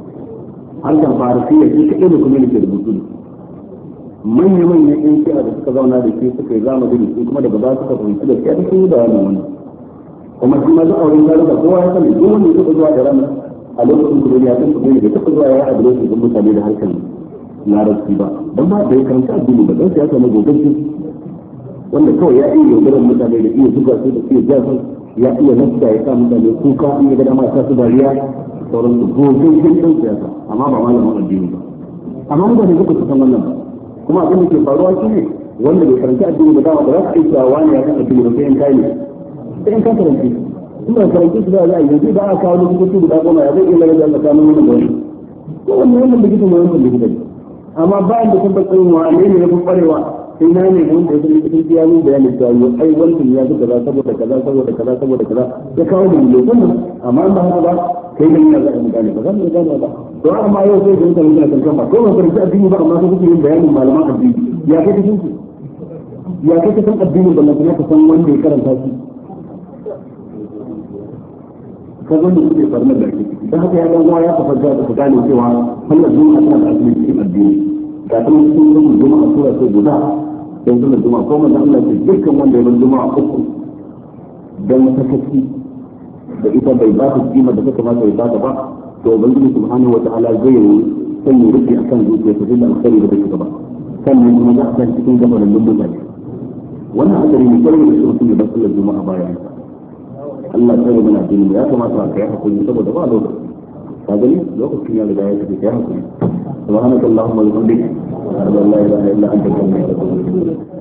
harkar farisiya shi kaɗai da kuma ne ke rubutu ne manya-manyan yan shi'a da suka zauna da shi suka yi zamani da shi kuma da ba za su ka fahimci da shi a cikin yi da wannan wani kuma shi ma zuwa wurin taruka kowa ya sani duk wanda ya taɓa zuwa da rana a lokacin kuma ya san kuma ya taɓa zuwa ya yi adireshi don mutane da harkar larabci ba don ba da ya karanta addini ba don siyasa na gogaggi wanda kawai ya iya yaudarar mutane da iya zuga su da iya jasan ya iya nasta ya sa mutane kuka in ya ga dama ya su dariya sauran su gogaggen ɗan siyasa amma ba malamin addini ba amma mutane suka su san wannan ba kuma abin da ke faruwa shi ne wanda bai karanta addini ba dama ba za su iya cewa wani ya san addini ba sai in kai ne sai in ka karanci in ba karanci su da za a yi yanzu ba a kawo lokaci guda goma ya zai iya lalata Allah kamun wannan da wani ko wannan wannan da gidan wannan da gidan amma bayan da kun ba tsayin wa ne ne ya fi kwarewa sai na ne wanda ya zama cikin biya min bayanin cewa yau ai wannan ya zuka kaza saboda kaza saboda kaza saboda kaza ya kawo da miliyan nan amma ba haka ba kai ne ya zaka gane ba zan gane ba to amma yau sai kun tantance kan kan ba ko ba karanci addini ba amma sai kuke yin bayanin malaman addini ya kai cikin ku ya kai cikin addini ba kuma ka san wanda ya karanta shi ka zo da kuke farmar da ake dan haka ya dan uwa ya tafarja da gane cewa wannan zuwa tana da asali cikin addini ga kuma cikin zuwa juma'a sura sai guda sai zuwa juma'a ko manzo Allah ce dukkan wanda ya bar juma'a uku dan sakaci da ita bai ba ta kima da take mata bai ba ta ba to ubangiji subhanahu wa ta'ala zai sanya rufi akan zuciya ta da alkhairi da take ba sannan kuma za a san cikin gabanin mutane wannan asali ne kare da su ne da sallar juma'a bayan Allah sai da muna dini ya kamata ka yi hakuri saboda ba lokaci ka gani lokacin ya riga ya tafi kai hakuri subhanakallahumma wa bihamdika la ilaha illa anta astaghfiruka wa atubu ilayk